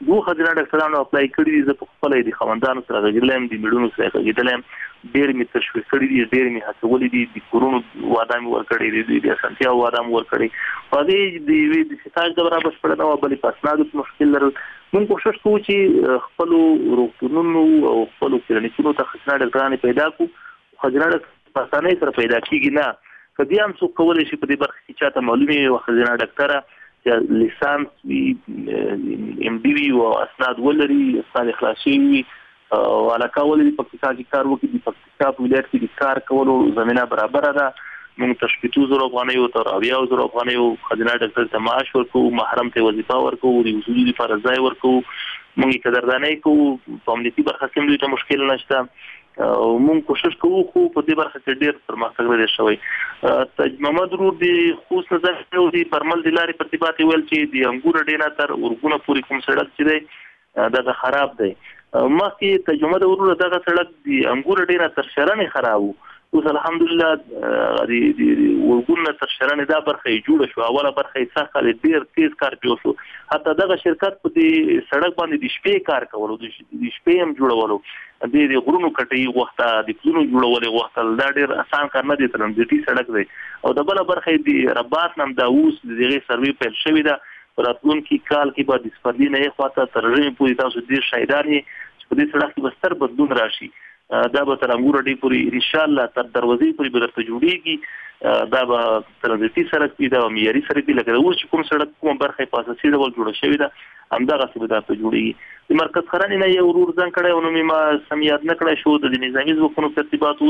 دوه خزینه ډاکټرانو اپلای کړی دي. زه په خپل د خوندانو سره غږیدلم، د میډونو سره غږیدلم، ډېر می تشویق کړی دي، ډېر می هڅولې دي، د کورونو وعده مې ورکړې دي، د اسانتیا وعده مې ورکړې. په دې د وی د ستاج د برابر شپړنه او بلې پاسناد مشکل لري. موږ کوشش کوو چې خپل روغتونونو او خپل کلینیکونو ته خزینه ډاکټران پیدا کړو. خزینه په اسانۍ سره پیدا کیږي نه، کدی هم څوک کولای شي په دې برخه کې چاته معلومي او خزینه ډاکټره چې لیسانس وي، ام ډي وي او اسناد ولري، اسناد اخلاصي وي او علاقه ولري په کې کار وکړي. د پکتیکا په ولایت کې د کار کولو زمينه برابر ده. موږ تشبیتو زره افغانۍ او تراویه زره افغانۍ خزینه ډاکټر ته معاش ورکو، محرم ته وظیفه ورکو، د اصولي لپاره ځای ورکو. موږ قدردانۍ کوو، په امنیتي برخه کې موږ ته مشکل نشته او موږ کوشش کوو خو په دې برخه کې ډېر پرمختګ لري شوی. تاج محمد رور د خوست نظر او د پرمل د لارې پرتبات ویل چې د انګور ډینا تر ورګونه پورې کوم سړک چې دی دا خراب دی. مخکې تاج محمد رور دغه سړک د انګور ډینا تر شرنې خراب وو. اوس الحمدلله د ورګونه تر شرنې دا برخه جوړه شو. اوله برخه یې څخه ډېر تیز کار جوړ شو. حتی دغه شرکت په دې سړک باندې د شپې کار کولو، د شپې هم جوړولو، د غرونو کټي وخته، د پلونو جوړولې وخته. دا ډېر آسان کار نه دی، ترنځتي سړک دی. او د بل برخه د رباط نام دا اوس دغه سروي پیل شوی دا. راتلونکي کال کې به د سپرلی نه خواته تر رې پورې تاسو ډېر شایدان چې په دې سړک کې بستر بدلون راشي. دا به تر انګور ډی پورې ان شاء الله تر دروازې پورې به درته جوړیږي. دا به ترنځتي سړک دی، دا معیاري سړک دی. لکه اوس چې کوم سړک کوم برخه په اساسي ډول جوړه شوی ده همدغه څه به درته جوړیږي. د مرکز خرانې نه یو ورور ځان کړی او نو ما سمیات نه کړی شو. د نظامی ځواکونو ترتیبات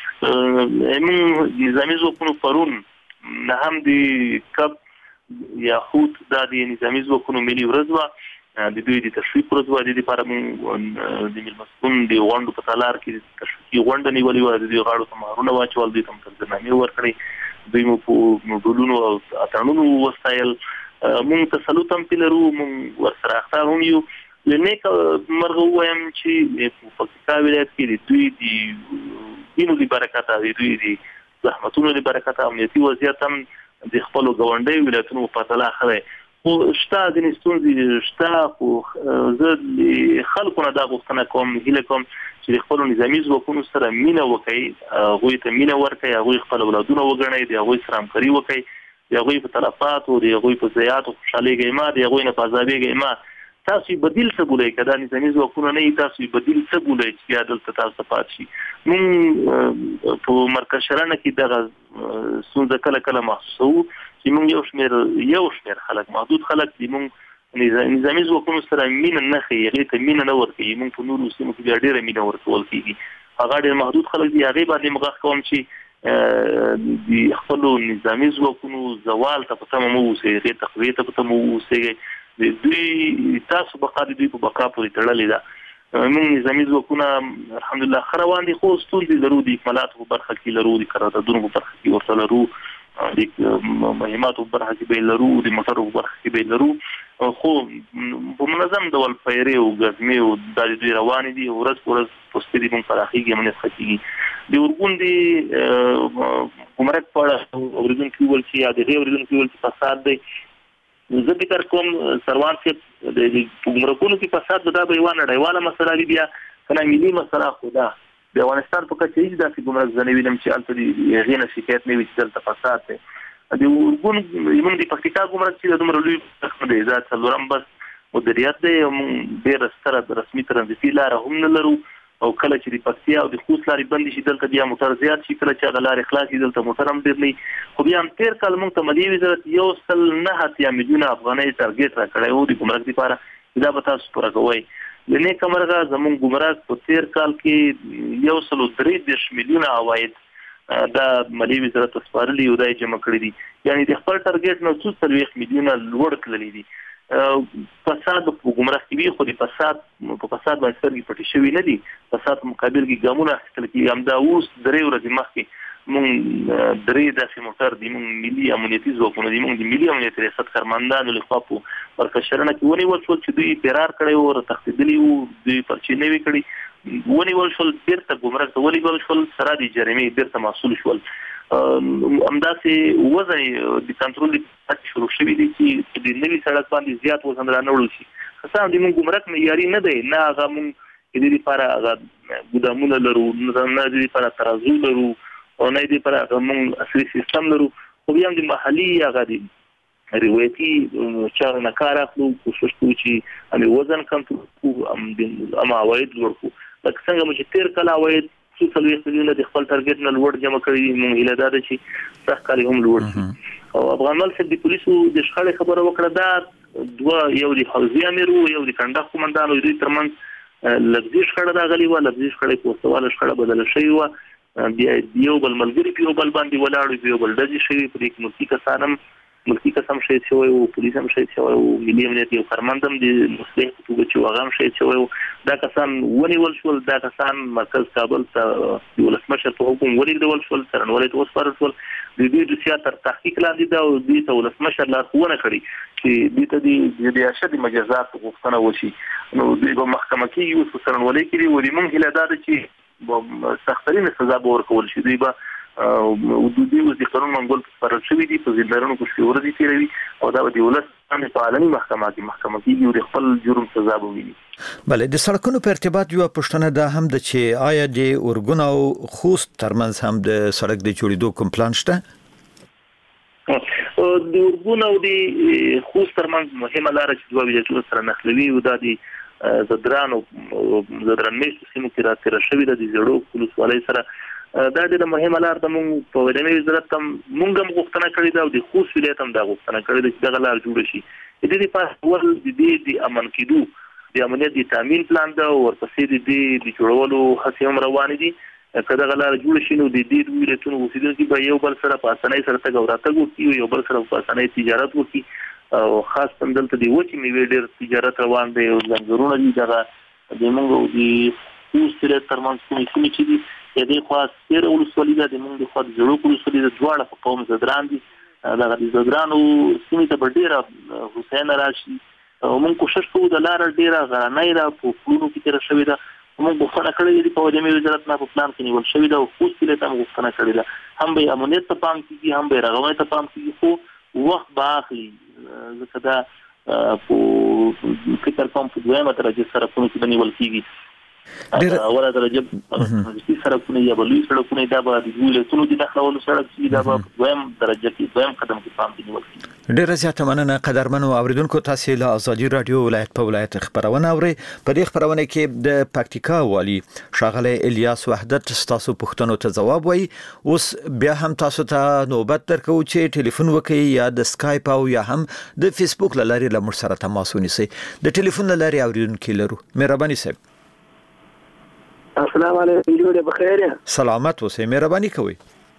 نظامی ځواکونو پرون نه هم د کب یا خوت دا د نظامی ځواکونو ملي ورځ وه، د دوی د تشویق ورځ وه. د دې لپاره موږ د میلمستون د غونډو په تالار کې تشویقي غونډه نیولې وه. د دوی غاړو ته مهرونه واچول، دوی ته متنظرنامې ورکړې، دوی مو په ډولونو او اتڼونو وستایل. موږ تسلط هم پې لرو، موږ ورسره اختار هم یو. نیک مرغه ووایم چې په پکتیکا ولایت کې د دوی د دینو د برکته، د دوی د زحمتونو د برکته امنیتي وضعیت هم د خپلو ګاونډیو ولایتونو په پرتله ښه دی. خو شته ځینې ستونزې شته، خو زه د خلکو نه دا غوښتنه کوم، هیله کوم چې د خپلو نظامي ځواکونو سره مینه وکړي، هغوی ته مینه ورکړي، هغوی خپل اولادونه وګڼئ، د هغوی سره همکاري وکړئ، د هغوی په تلفاتو، د هغوی په ضیاعاتو خوشحالېږئ مه، د هغوی نه په عذابېږئ مه. تاسو بدیل څه بولئ، که دا نظامي ځواکونه نه وي تاسو بدیل څه بولئ چې بیا دلته تاسو ته پاتې شي. موږ په مرکز شرنه کې دغه ستونزه کله کله محسوسوو چې موږ یو شمېر خلک، محدود خلک دي، موږ نظامي ځواکونو سره مینه نه ښیي، هغې ته مینه نه ورکوي. موږ په نورو سیمو کې بیا ډېره مینه ورکول کېږي. هغه ډېر محدود خلک دي. هغې باندې مو غږ کوم چې د خپلو نظامي ځواکونو زوال ته په تمه مه اوسئ، هغې تقویې ته په تمه اوسئ. دوی تاسو بقا د دوی په بقا پورې تړلې ده. موږ نظامي ځواکونه الحمدلله ښه روان دي، خو ستونزې لرو، د اکمالاتو په برخه کې لرو، د قراردادونو په برخه کې ورته لرو، د مهماتو په برخه کې به لرو، د موټرو په برخه کې به لرو. خو په منظم ډول پیرې او ګزمې او دا د دوی روانې دي. ورځ په ورځ پوستې دي موږ پراخېږي، امنیت ښه کېږي. د اورګون د ګمرک په اړه اورېدونکي وویل چې یا د هغې اورېدونکي وویل چې فساد دی. زه فکر کوم سروان صاحب د ګمرکونو کې فساد دا به یوه نړیواله مسله وي، بیا که نه ملي مسله. خو دا د افغانستان په کچه هېڅ داسې ګمرک زه نه وینم چې هلته د هغې نه شکایت نه وي چې دلته فساد دی. د اورګون زموږ د پکتیکا ګمرک چې دومره لوی نه دی، دا څلورم بس مدیریت دی. موږ ډېره ستره رسمي ترنزیتي لاره هم نه لرو، او کله چې د پکتیا او د خوست لارې بندې شي دلته بیا موټر زیات شي، کله چې هغه لارې خلاص شي دلته موټر هم ډېر نه. خو بیا هم تېر کال موږ ته مالیې وزارت 109 میلیونه افغانۍ ټارګېټ راکړی و د ګمرک دپاره، دا به تاسو پوره کوئ. د نیکه مرغه زموږ ګمرک په تېر کال کې 133 میلیونه عواید دا مالیې وزارت ته سپارلي او دا یې جمع کړي دي. یعنې د خپل ټارګېټ نه 40 میلیونه لوړ تللي دي. فساد په ګمرک کې وي، خو د فساد په فساد باندې سترګې پټې شوي نه دي. فساد په مقابل کې ګامونه اخیستل کېږي. همدا اوس 3 ورځې مخکې موږ 3 داسې موټر دي، موږ ملي امنیتي ځواکونه دي، موږ د ملي امنیت ریاست کارمندانو لخوا په مرکز شرنه کې ونیول شول چې دوی فرار کړی وو، تښتېدلي وو، دوی پرچې نه وې کړي، ونیول شول، بېرته ګمرک ته ولېږل شول، سره د جریمې بېرته محصول شول. همداسې وزن د کنټرول د شروع شوی دی چې د نوي سړک باندې زیات وزن را نه وړل شي. خاصه د موږ ګمرک معیاري نه دی، نه هغه موږ د دې لپاره هغه ګودامونه لرو، نه د دې لپاره ترازو لرو، او نه د دې لپاره هغه موږ عصري سیستم لرو. خو بیا هم د محلي هغه د روایتي چارو نه کار اخلو، کوشش کوو چې هم وزن کنټرول کړو، هم عواید لوړ کړو. لکه څنګه مو چې تېر کال عواید 40 میلیونه د خپل ټارګټ نه لوړ جمع کړي، موږ هیله ده چې سخت کار هم لوړ شي. او افغان مل صاحب د پولیسو د شخړې خبره وکړه، دا دوه، یو د حوزې امیر او یو د کنډک قومندان، دوی ترمنځ لفظي شخړه راغلې وه. لفظي شخړه په سواله شخړه بدله شوې وه، بیا یو بل ملګري په یو بل باندې ولاړ، یو بل ډزې شوې، په دې کې ملکي کسان شهید شوی او پولیس هم شهید شوی او ملي امنیت یو کارمند هم د مصلح په توګه چې هغه هم شهید شوی. دا کسان ونیول شول، دا کسان مرکز کابل ته د ولسمشر په حکم ولېږدول شول، څارنوالۍ ته وسپارل شول. د دې دوسیه تر تحقیق لاندې ده او دوی ته ولسمشر لارښوونه کړې چې دوی ته د اشد مجازات غوښتنه وشي. نو دوی به محکمه کېږي، اوس په څارنوالۍ کې دي، او د موږ هیله دا ده چې سختترینه سزا به ورکول شي. دوی به دوی اوس د قانون منګول سپارل شوي دي، په زندانونو کې شپې ورځې تېروي، او دا به د ولس په عالمي محکمه کېږي او د خپل جرم سزا به وویني. بله، د سړکونو په ارتباط یوه پوښتنه دا هم ده چې آیا د ارګون او خوست ترمنځ هم د سړک د جوړېدو کوم پلان شته؟ د ارګون او د خوست ترمنځ مهمه لاره چې دوه ولایتونه سره نښلوي، او دا د زدران میشتو سیمو کې راتېره شوې ده، د زړو ولسوالۍ سره. دا ډېره مهمه لار ده. موږ په ودانۍ وزارت ته موږ هم غوښتنه کړې ده او د خوست ولایت هم دا غوښتنه کړې ده چې دغه لار جوړه شي. د دې لپاره اول د دې د امن کېدو د امنیت د تامین پلان ده، او ورپسې د دې د جوړولو هڅې هم روانې دي. که دغه لار جوړه شي نو د دې دوه ولایتونو اوسېدونکي به یو بل سره په اسانۍ سره تګ او راتګ وکړي، یو بل سره په اسانۍ تجارت وکړي. او خاص دلته د وچې میوې ډېر تجارت روان دی، او ځنګلونه دي. دغه د موږ او د خوست ولایت ترمنځ کومې سیمې چې دي، د دې خوا سپیره ولسوالي ده، د موږ د خوا د زړوک ولسوالي ده، دواړه په قوم زدران دي. دغه د زدرانو سیمې ته به ډېره هوساینه راشي. موږ کوشش کوو د لاره ډېره غرنۍ ده، په پلونو کې تېره شوې ده. موږ غوښتنه کړې ده، په ودانۍ وزارت نه په پلان کې نیول شوې ده، او خوست ولایت هم غوښتنه کړې ده. هم به امنیت ته پام کېږي، هم به رغونې ته پام کېږي، خو وخت به اخلي، ځکه دا په فکر کوم په دویمه درجه سړکونو کې به نیول کېږي. اوله درجه سړکونه یا به لوی سړکونه، دا به د ولایتونو د نښلولو سړک چې دا به دویم درجه کې دویم قدم کې پام کې نیول کېږي. ډېره زیاته مننه قدرمنو اوریدونکو. تاسو له ازادي رادیو ولایت په ولایت خبرونه اورئ. په دې خبرونه کې د پکتیکا والی ښاغلی الیاس وحدت تاسو پوښتنو ته ځواب وایي. اوس بیا هم تاسو ته نوبت درکو چې ټلیفون وکړئ، یا د سکایپ او یا هم د فیسبوک له لارې له موږ سره تماس ونیسئ. د ټلیفون له لارې اوریدونکي لرو. مهرباني صاحب. السلام علیکم، جوړه بخیر. سلامت اوسئ، مهرباني کوئ.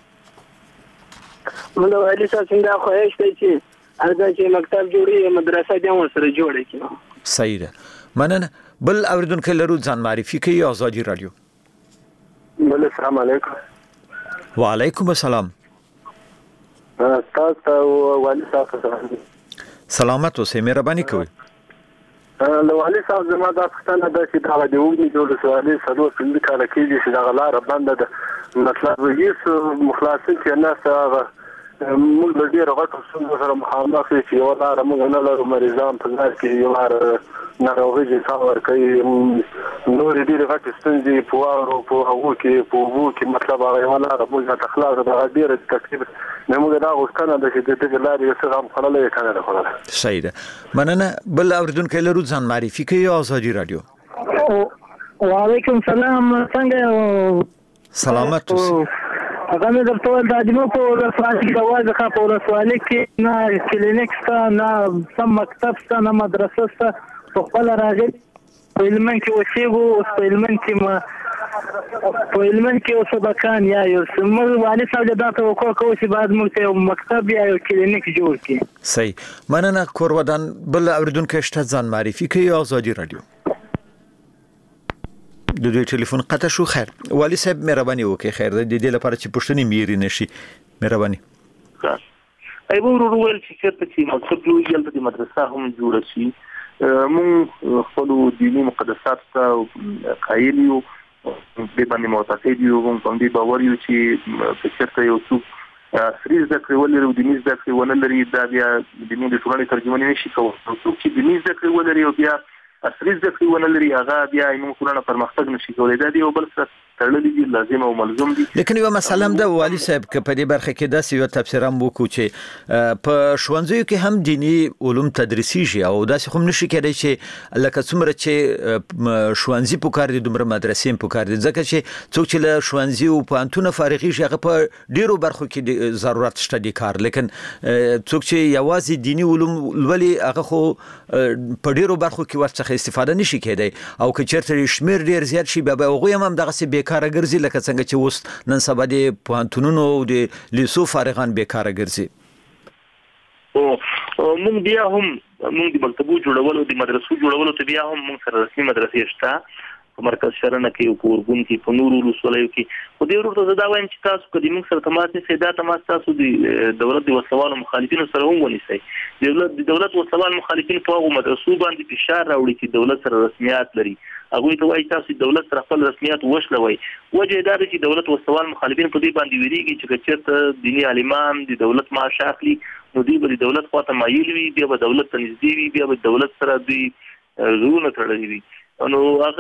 موږ علي صاحب څنګه خواهش کوي چې هغه چې مکتب جوړي، مدرسه دې هم سره جوړه کړي. صحیح ده، مننه. بل اوریدونکي لرو، ځان معرفي کوي. ازادي رادیو. بل السلام علیکم. وعلیکم السلام. تاسو والي صاحب سلامت اوسئ، مهرباني کوئ. نو والي صاحب زما دا پوښتنه ده چې دا د وګړي جوړ سوالي سلو څنګه کار کوي چې دا لار بنده ده، مطلب یې مخلاصین چې نه سره موږ د ډېر غټو څنګه سره مخامخ چې یو لار موږ نه لرو، مریضان په ځای کې یو لار ناروغي چې څاور کوي، نور دې غټ ستونزې په وارو په هغو کې په وو کې، مطلب هغه یو لار موږ ته خلاص ده. ډېر تکلیف نه موږ دا غوښتنه ده چې د دې لارې یو څه هم خلل کنه ده خلاص. صحیح ده، مننه. بل اوریدونکي لرو، ځان معرفي کوي. ازادي رادیو. وعلیکم السلام، څنګه سلامت اوسئ. هغه مې درته وویل د اجمو په ولسوالۍ کې د وازخه په ولسوالۍ کې نه کلینیک شته، نه سم مکتب شته، نه مدرسه شته. په خپل راغلي په هلمند کې اوسېږو. اوس په هلمند کې اوس سبقان یا یو موږ والي صاحب دا توقع کوو چې باید موږ ته یو مکتب یا یو کلینیک جوړ کړي. صحیح، مننه. کور ودان. بل اوریدونکي شته، ځان معرفي کوي. ازادي رادیو. د دوی ټلیفون قطع شو. خیر والي صاحب، مهرباني وکړئ. خیر د دې لپاره چې پوښتنې میری نشي، مهرباني. ایبو ورول چې چېرته چې مکتب جوړ یلته د مدرسه هم جوړ شي. موږ خپل دیني مقدسات ته قایل یو، د باندې معتقد یو، موږ باندې باور یو چې چېرته یو څوک عصري زده کړې ولري او دیني زده کړې ونه لري دا بیا د موږ د ټولنې ترجمه نشي کولی. څوک چې دیني زده کړې ولري او بیا عصري زده کړې ونه لري هغه بیا موږ ټولنه پرمختګ نشي کولی. دا دی یو بل سره تړلي دي، لازم او ملزم دي. لیکن یو مسله هم د والي صاحب کې په دې برخه کې داسې یو تفسیر هم وکړو چې په ښوونځیو کې هم دینی علوم تدریسیږي او داسې هم نشي کېدای چې لکه څومره چې ښوونځي په کار دي دومره مدرسې په کار دي، ځکه چې څوک چې له ښوونځي او پوهنتونه فارغېږي هغه په ډیرو برخو کې ضرورت شته د کار، لیکن څوک چې یوازې دینی علوم لولي هغه خو په ډیرو برخو کې ورڅخه استفاده نشي کېدای او که چېرته شمیر ډیر زیات شي بیا به هغوی هم دغسې بیکاره ګرځي لکه څنګه چې اوس نن سبا د پوهنتونونو او د لیسو فارغان بیکاره ګرځي. موږ بیا هم موږ د مکتبو جوړولو د مدرسو جوړولو ته بیا هم موږ سره رسمي مدرسې شته په مرکز شرنه کې او په اورګون کې په نورو ولسوالیو کې. خو دې ورته زه دا وایم چې تاسو که د موږ سره تماس نیسئ دا تماس تاسو د دولت د وسلوالو مخالفینو سره هم ونیسئ. د دولت وسلوال مخالفین په هغو مدرسو باندې فشار راوړي چې دولت سره رسمیات لري، هغوی ته وایي تاسو دولت سره خپل رسمیات وشلوئ. وجه دا ده چې دولت وسلوال مخالفین په دې باندې ویریږي چې که چېرته دیني عالمان د دولت معاش اخلي نو دوی به د دولت خواته مایل وي، بیا به دولت ته نږدې وي، بیا به دولت سره دوی زړونه تړلي وي. نو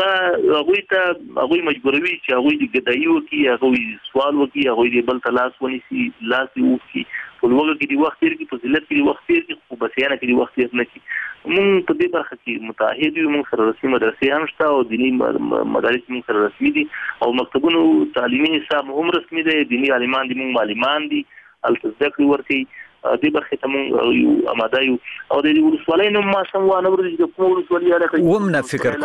هغوی مجبوروي چې هغوی د ګدایي وکړي، هغوی سوال وکړي، هغوی د بل ته لاس ونیسي، لاس یې وکړي، په لوږه کې د وخت تېر کړي، په ذلت کې د وخت تېر کړي، خو بسیانه کې د وخت تېر نه کړي. موږ په دې برخه کې متعهد یو، موږ سره رسمي مدرسې هم شته او دیني مدارس موږ سره رسمي دي او مکتبونو تعلیمي نصاب هم رسمي دی، دیني عالمان دي، موږ معلمان دي، هلته زده کړې ورکوي. دې برخې ته موږ یو اماده یو او د ولسوالۍ نوم ما سم وانه ورځي چې کوم ولسوالۍ علاقه ومنه فکر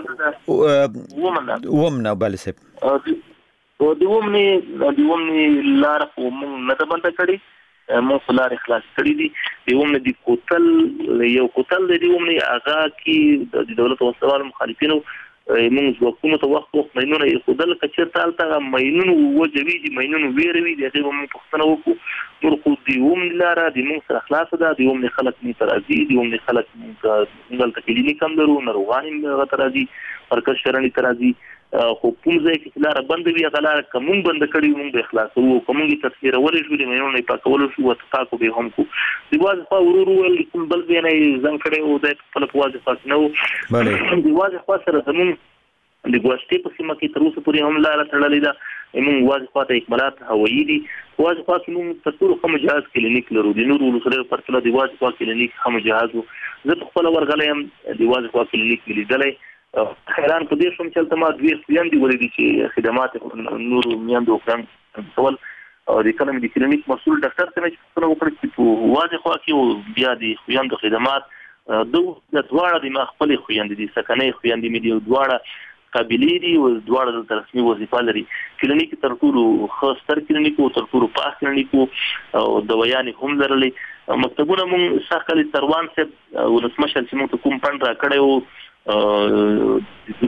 کوم ومنه بل سپ او د ومنه لار خو موږ نه بنده کړی، موږ لار خلاص کړی دي. د ومنه د کوتل یو کوتل د ومنه هغه کې د دولت وسوال مخالفینو موږ ځواکونو ته وخت مینونه یې خودل کچېرته هلته مینونو وجوي دي، مینونو ویروي دي، هغې به موږ پوښتنه وکړو. نور خو د ومنې لاره د موږ سره خلاصه ده، د ومنې خلک موږ ته راځي، د ومنې خلک موږ دلته کلینیک هم لرو، ناروغان هم هغه ته راځي، مرکز شرنې ته راځي. خو کوم ځای کې چې لاره بنده وي هغه لاره که موږ بنده کړي موږ به یې خلاصوو، که موږ یې تسخیرولی شو د مینونو یې پاکولی شو وتفاکو به یې هم کړو. د واضح خوا ورور وویل کوم بل ځای نه یې زنګ کړی و، دی په خپله په واضح خوا کې نه و. د واضح خوا سره زموږ د ګوشتې په سیمه کې تر اوسه پورې هم لاره تړلې ده. موږ واضح خوا ته اکمالات هوایي دي، واضح خوا کې موږ تر ټولو ښه مجهز کلینیک لرو، د نورو ولسوالیو په پرتله د واضح خوا کلینیک ښه مجهز و. زه په خپله ورغلی یم د واضح خوا کلینیک مې لیدلی، حیران په دې شوم چې هلته ما 2 خویندې ولیدې چې خدمات نورو میندو او خویندو کول او د کله مې د کلینیک مسؤل ډاکټر ته مې پوښتنه وکړه چې په واضح خوا کې او بیا د خویندو خدمات دواړه د ما خپلې خویندې دي، سکنۍ خویندې مې دي او دواړه قابلې دي او دواړه دلته رسمي وظیفه لري. کلینیک تر ټولو ښه ستر کلینیک او تر ټولو پاک کلینیک او دوایانې هم لرلې. مکتبونه موږ ساقل تروان صاحب ولسمشر چې موږ ته کوم فنډ راکړی و د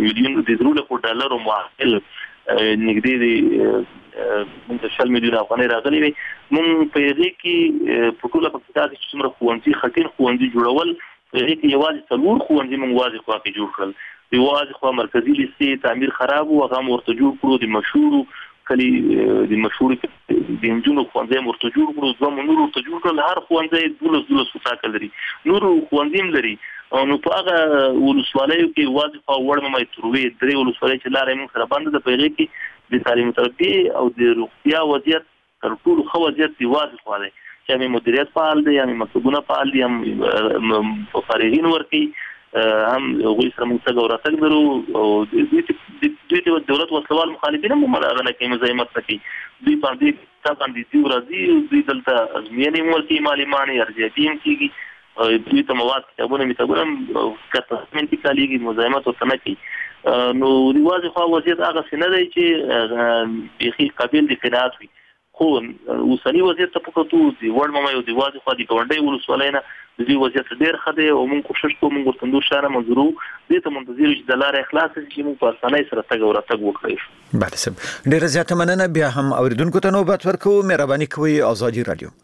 $3 معادل نږدې د موږ ته 100 میلیونه افغانۍ راغلي وي. موږ په هغې کې په ټوله پکتیکا کې چې څومره ښوونځي خټین ښوونځي جوړول په هغې کې یوازې 4 ښوونځي موږ واضح خوا کې جوړ کړل. د واضح خوا مرکزي لیسې تعمیر خراب و، هغه هم ورته جوړ کړو. د مشهورو کلي د مشهورو د نجونو ښوونځی هم ورته جوړ کړو، 2 نور ورته جوړ کړل. هر ښوونځی 12 اتاقه لري، نورو ښوونځي هم لري. نو په هغه ولسوالیو کې واضح خوا وړمه تروې 3 ولسوالۍ چې لاره موږ سره بنده ده، په هغې کې د تعلیم تربیې او د روغتیا وضعیت تر ټولو ښه وضعیت د واضح خوا دی، چې هم مدیریت فعال دی، هم مکتبونه فعال دي، هم فارغین ورکوي، هم هغوی سره موږ تګ او راتګ لرو. او دوی ته دولت وسلوال مخالفین هم هغه نه کوي، مزاحمت نه کوي. دوی باندې تا باندې دوی راځي، دوی دلته ازموینې هم ورکوي، معلمان یې ارزیابي هم کېږي، دوی ته مواد کتابونه کته انتقالېږي، مزاحمت ورته نه کوي. نو د واضح خوا وضعیت هغسې نه دی چې بیخي قابل د قناعت وي. خو اوسني وضعیت ته په کتو د وړمه او د واضح خوا د ګاونډۍ ولسوالۍ نه د دوی وضعیت ډېر ښه دی او موږ کوشش کوو موږ ورته نور شیان منظورو، دې ته منتظر یو چې د لارې خلاصه شي چې موږ په اسانۍ سره تګ او راتګ وکړی شو. بله صاحب، ډېره زیاته مننه. بیا هم اورېدونکو ته نوبت ورکوو. مهرباني کوئ ازادي راډیو.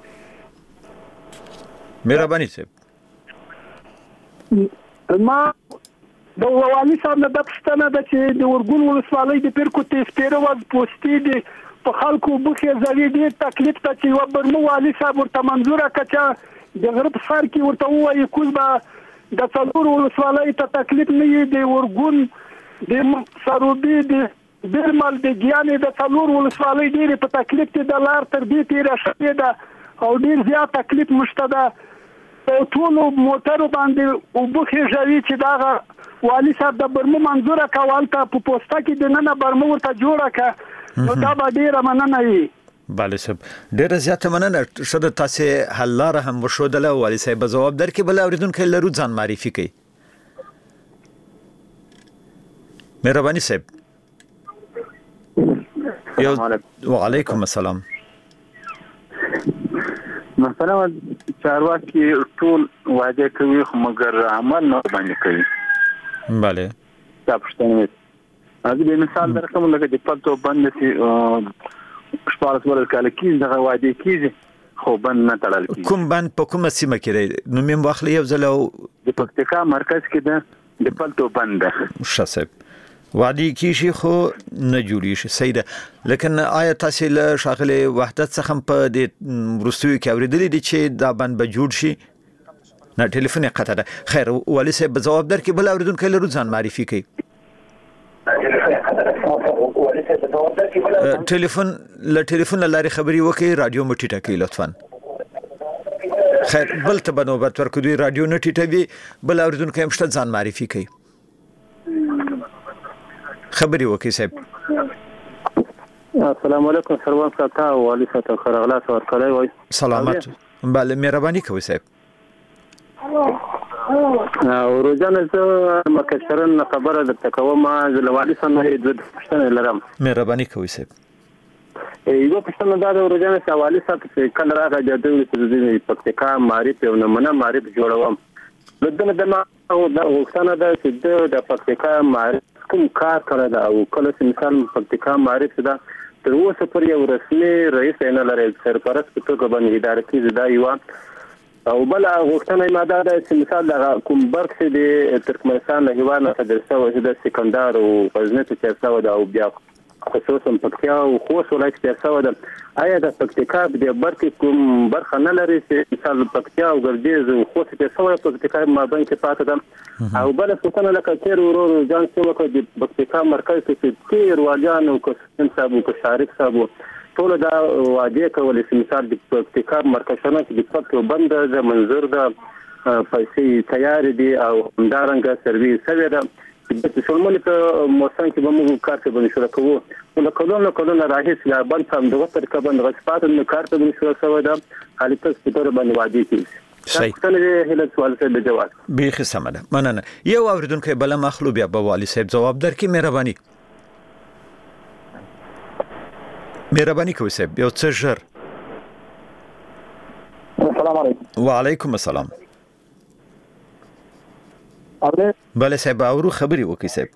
مهرباني صاحب. ما د والي صاحب نه د پوښتنه ده چې د اورګون ولسوالۍ د پیر کوټې سپیره وز پوسټې دي په خلکو بوخې زوی ډېر تکلیف ته چې یو برمو والي صاحب ورته منظوره کچه د غرب سر کې ورته وایي کوز به د څلور ولسوالۍ ته تکلیف نه وي د ورګون د سروبي د بیرمل د ګیانې د څلور ولسوالۍ ډېرې په تکلیف کې د لار تر دې تېره شوې ده او ډېر زیات تکلیف مشته ده په ټولو موټرو باندې اوبه خېژوي چې دغه والي صاحب د برمو منظوره کړه هلته په پوسته کې دننه برمه ورته جوړه کړه نو دا به ډېره مننه وي. بله صاحب ډېره زیاته مننه. ښه ده تاسې حل لاره هم وښودله والي صاحب به ځواب درکړي. بل اورېدونکی لرو ځان معرفي کوي. مهرباني صاحب. وعلیکم السلام. مثلا چارواکي ټول وعده کوي خو مګر عمل نه باندې کوي. بله دا پښتنه از به مثال درکوم لکه د پټو بند چې شپارس ورځې کال کې دغه وعده کیږي خو بند نه تړل کیږي. کوم بند په کومه سیمه کې دی؟ نو مې واخلې یو ځل او د پکتیکا مرکز کې ده د پټو بند ده. ښه صاحب وعده کیږي خو نه جوړیږي. صحیح ده. لیکن آیا تاسو له شاغله وحدت څخه په دې وروستیو کې اوریدلې دي چې دا بند به جوړ شي؟ نه ټلیفون یې قطع ده. خیر والي صاحب ځواب درکړي. بل اوریدونکی لرو ځان معرفي کوي. ټلیفون لاري خبري وکي رادیو مټیټه کوي لطفا. خیر بل ته بنوبت ورکو دوی رادیو نه ټیټوي. بل اوریدونکو هم شته ځان معرفي کوي. خبري وکي صاحب. السلام علیکم سروان صاحب او والي صاحب خرغلا سور کړی وای. سلامت. بله مهرباني کوي صاحب. او روزانه زه مکشرن خبره درته کوم زه والي صاحب نه د پښتنه لرم. مهرباني کوي صاحب. یو پښتنه دا د روزانه چې والي صاحب چې کله راغی د دې پکتیکا معرفت او نمونه معرفت جوړوم لدنه د ما او د وختانه د چې د پکتیکا معرفت کوم کار کړی دا او کله چې مثال پکتیکا معرفت دا تر اوسه پر یو رسمي رئیس نه لري سرپرست په توګه باندې اداره کیږي دا یو او بل غوښتنه ماده ده چې مثال د کوم برخ د ترکمنستان له هیواد څخه د سوه د سکندر او غزنی ته څو دا او بیا خصوصا پکتیا او خوست ولایت کې څو ده آیا د پکتیکا د برخ کوم برخه نه لري چې مثال پکتیا او ګردیز او خوست کې څو پکتیکا مابین کې پاتې ده او بل څه لکه تیر ورور ځان څو د پکتیکا مرکز کې تیر واجان او کوم صاحب او شارک صاحب ټول دا وعده کولې چې مثال د پکتیکا مرکزونه کې د پټو بند د منظور د پیسې تیار دي او همدارنګه سرویس سوي ده چې څومره په موسم کې به موږ کار کوو شروع کوو نو کلونه راهیس لا بند هم د وتر کبن غصبات نو کار کوو شروع شوی ده حالت په تور باندې وعده کیږي. صحیح. څنګه هله سوال څه د جواب بیخي سمه ده. مننه. یو اوریدونکو بل مخلو بیا به والي صاحب جواب درکړي. مهرباني. مهرباني کوي صاحب یو څه ژر. السلام علیکم. وعلیکم السلام. بله صاحب اورو خبري وکي صاحب.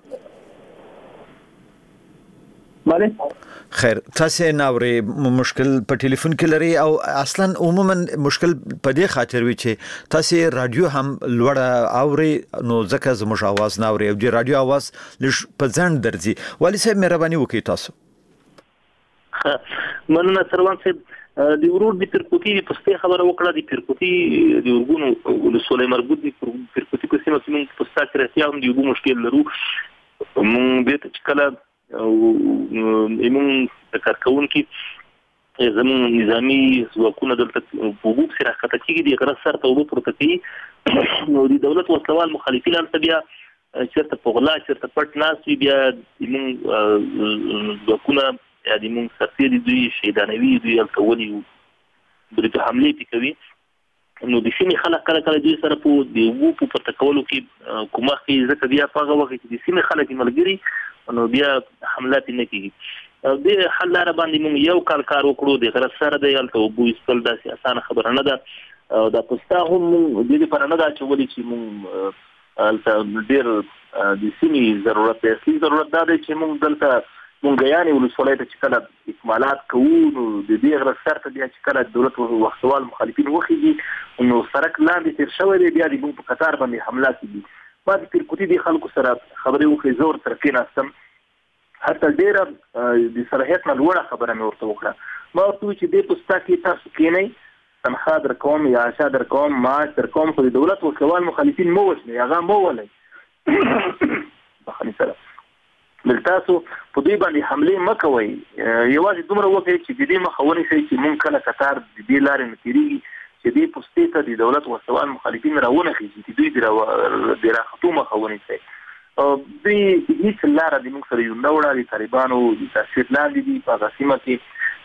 بله خیر تاسو ناوري مشکل په ټلیفون کې لري او اصلا عموما مشکل په دې خاطر وي چې تاسو رادیو هم لوړه اوري نو ځکه زموږ आवाज ناوري او د رادیو आवाज لږ په ځند درځي. والي صاحب مهرباني وکي تاسو. مننه سروان صاحب. د ورور د پیرکوټي په ستې خبره وکړه. د پیرکوټي د ورګونو ولسوالۍ مربوط د پیرکوټي په سیمه کې موږ په ستاسو راځي هم د یو مشکل لرو. موږ د تشکله او موږ کارکون کې زمون نظامی ځواکونه دلته په وګ سره راکته کېږي د غره سره ته وګ پروت کېږي نو د دولت وسلوال مخالفین هم بیا چیرته په غلا چیرته پټ ناس بیا موږ ځواکونه د موږ سرتیري دوی شهیدانوي دوی الکولي برته حمله کوي نو د سیمې خلک کله دوی سره په دی وو په پټکولو کې کومه کې ځکه بیا په هغه وخت د سیمې خلک ملګری نو بیا حملات نه کیږي د حل لار باندې موږ یو کار وکړو د غره سره د یالته وبو استل داسې اسانه خبره نه ده دا پستا هم د دې پر نه دا چې ولې چې موږ الته ډیر د سیمې ضرورت دی اصلي ضرورت دا دی چې موږ دلته مونږ یانې ولسوالۍ ته چې کله اکمالات کوو نو د دې غره سر ته بیا چې کله دولت وسوال مخالفین وخیږي نو سرک لاندې تیر شوی دی بیا د موږ په قطار باندې حمله کیږي. ما د پیرکوټي د خلکو سره خبرې وکړې زور سره کېناستم حتی ډیره د صلاحیت نه لوړه خبره مې ورته وکړه. ما ورته وویل چې دې پوسټا کې تاسو کېنئ، تنخوا درکوم یا عشا درکوم، معاش درکوم، خو د دولت وسلوال مخالفین مو وژنئ، هغه مو ولئ. بخښنې سره بل تاسو په دوی باندې حملې مه کوئ، یوازې دومره وکړئ چې د دې مخه ونیسئ چې مونږ کله قطار د دې لارې نه تېرېږي چې دې پوستې ته د دولت وسلوال مخالفین راونخېږي، چې دوی د راختو مخه ونیسئ. دوی هېڅ لاره د موږ سره یو نه وړه، د طالبانو د تاثیر لاندې دي په هغه سیمه کې.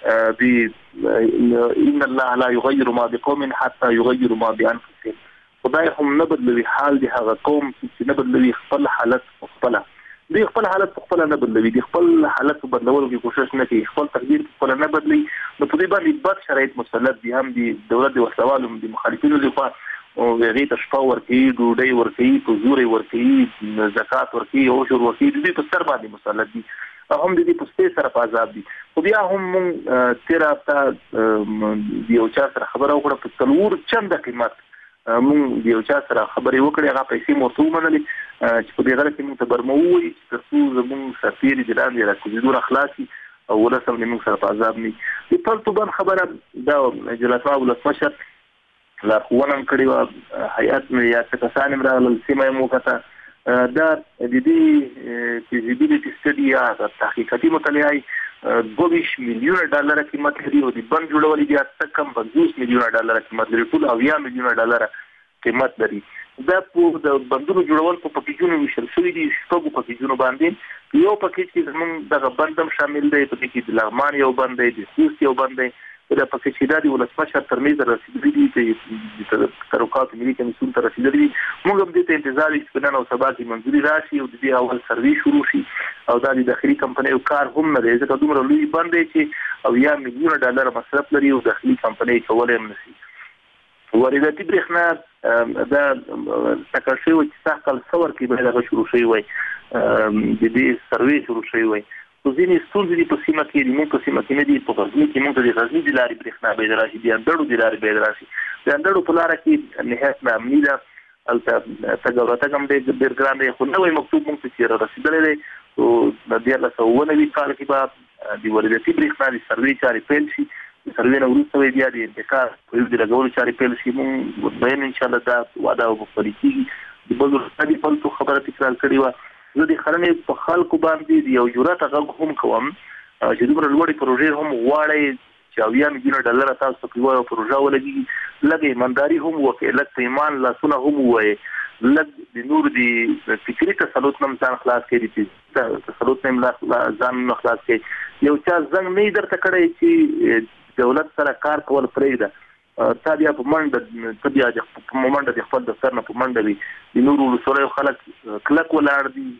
ان الله لا یغیر ما بقوم حتى یغیروا ما بانفسهم. خدای هم نه بدلوي حال د هغه قوم چې نه بدلوي خپل حالت خپله. دوی خپل حالت خپله نه بدلوي، د خپل حالت بدلولو کې کوشش نه کوي، خپل تقدیر خپله نه بدلوي. نو په دې باندې بد شرایط مسلط دي، هم د دولت د وسلوالو د مخالفینو لخوا هغې ته شپه ورکوي، ډوډۍ ورکوي، په زور یې ورکوي، زکات ورکوي، عشر ورکوي، د دوی په سر باندې مسلط دي، هم د دې پوستې سره په عذاب دي. خو بیا هم موږ تېره هفته د یو چا سره خبره وکړه، په 4 چنده قیمت موږ د یو چا سره خبرې وکړې، هغه پیسې مو ورته ومنلې چې په دې غره کې موږ ته برمه ووایي چې تر څو زموږ سرتېري د لاندې راکوزېدو نه خلاص شي او ولس هم د موږ سره په عذاب نه وي. د پرتوبان خبره دا جلسه ولسمشر لارښوونه هم کړې وه، هیئت یا څه کسان هم راغلل، سیمه یې وکته. دا د دې فیزیبیلیټي سټډي یا تحقیقاتي مطالعه 22 میلیونه ډالر قیمت لري او د بند جوړول بیا څه کم 50 میلیونه ډالر قیمت لري، ټول 80 میلیونه ډالر قیمت لري. دا په د بندونو جوړول په پکیجونو ویشل شوي دي، 6 پکیجونو باندې. یو پکیج کې زموږ دغه بند هم شامل دی، په دې کې د لغمان یو بند دی، د خوست یو بند دی. دا پکیج چې د ولسمشر تر میز رسیدلی دي، چې ترقات ملي کمیسیون ته رسیدلی دي. موږ هم دې ته انتظار یو چې نن او سبا کې منځوري راشي او د دې اول سروي شروع شي. او دا د داخلي کمپنیو کار هم نه دی، ځکه دومره لوی بند دی چې 80 میلیونه ډالر مصرف لري او داخلي کمپنۍ کولی هم نشي. وارداتي برېښنا دا ټاکل شوی و چې سږ کال څور کې باید هغه شروع شوی وای، د دې سروې شروع شوی وای. خو ځینې ستونزې دي په سیمه کې، زموږ په سیمه کې نه دي. په غزني کې موږ ته د غزني د لارې برېښنا باید راشي، د اندړو د لارې باید راشي. د اندړو په لاره کې نهایت ناامني ده، هلته تګ او راتګ هم ډېر ګران دی. خو نوی مکتوب موږ ته چې رسېدلی دی، نو د 1999 کال کې به د وارداتي برېښنا د سروې چارې پیل شي. د سروې نه وروسته بیا د انتقال د لګولو چارې پیل شي. موږ مطمئن انشاءالله دا وعده به پلي کېږي. د بل د پلتو خبره تکرار کړې وه. زه د خرنې په خلکو باندې د یو جرأت غږ هم کوم چې دومره لوړې پروژې هم غواړئ چې 80 میلیونه ډالر تاسو په یوه پروژه ولګېږي. لږ ایمانداري هم وکړئ، لږ په ایمان لاسونه هم ووایئ، لږ د نور د فکري تسلط نه ځان خلاص کړئ، د تسلط نه ځان خلاص کړئ. یو چا زنګ نه درته کړی چې دولت سره کار کول پرېږده، تا بیا په منډه د خپل دفتر نه په منډه وي. د نورو ولسوالیو خلک کلک ولاړ دي،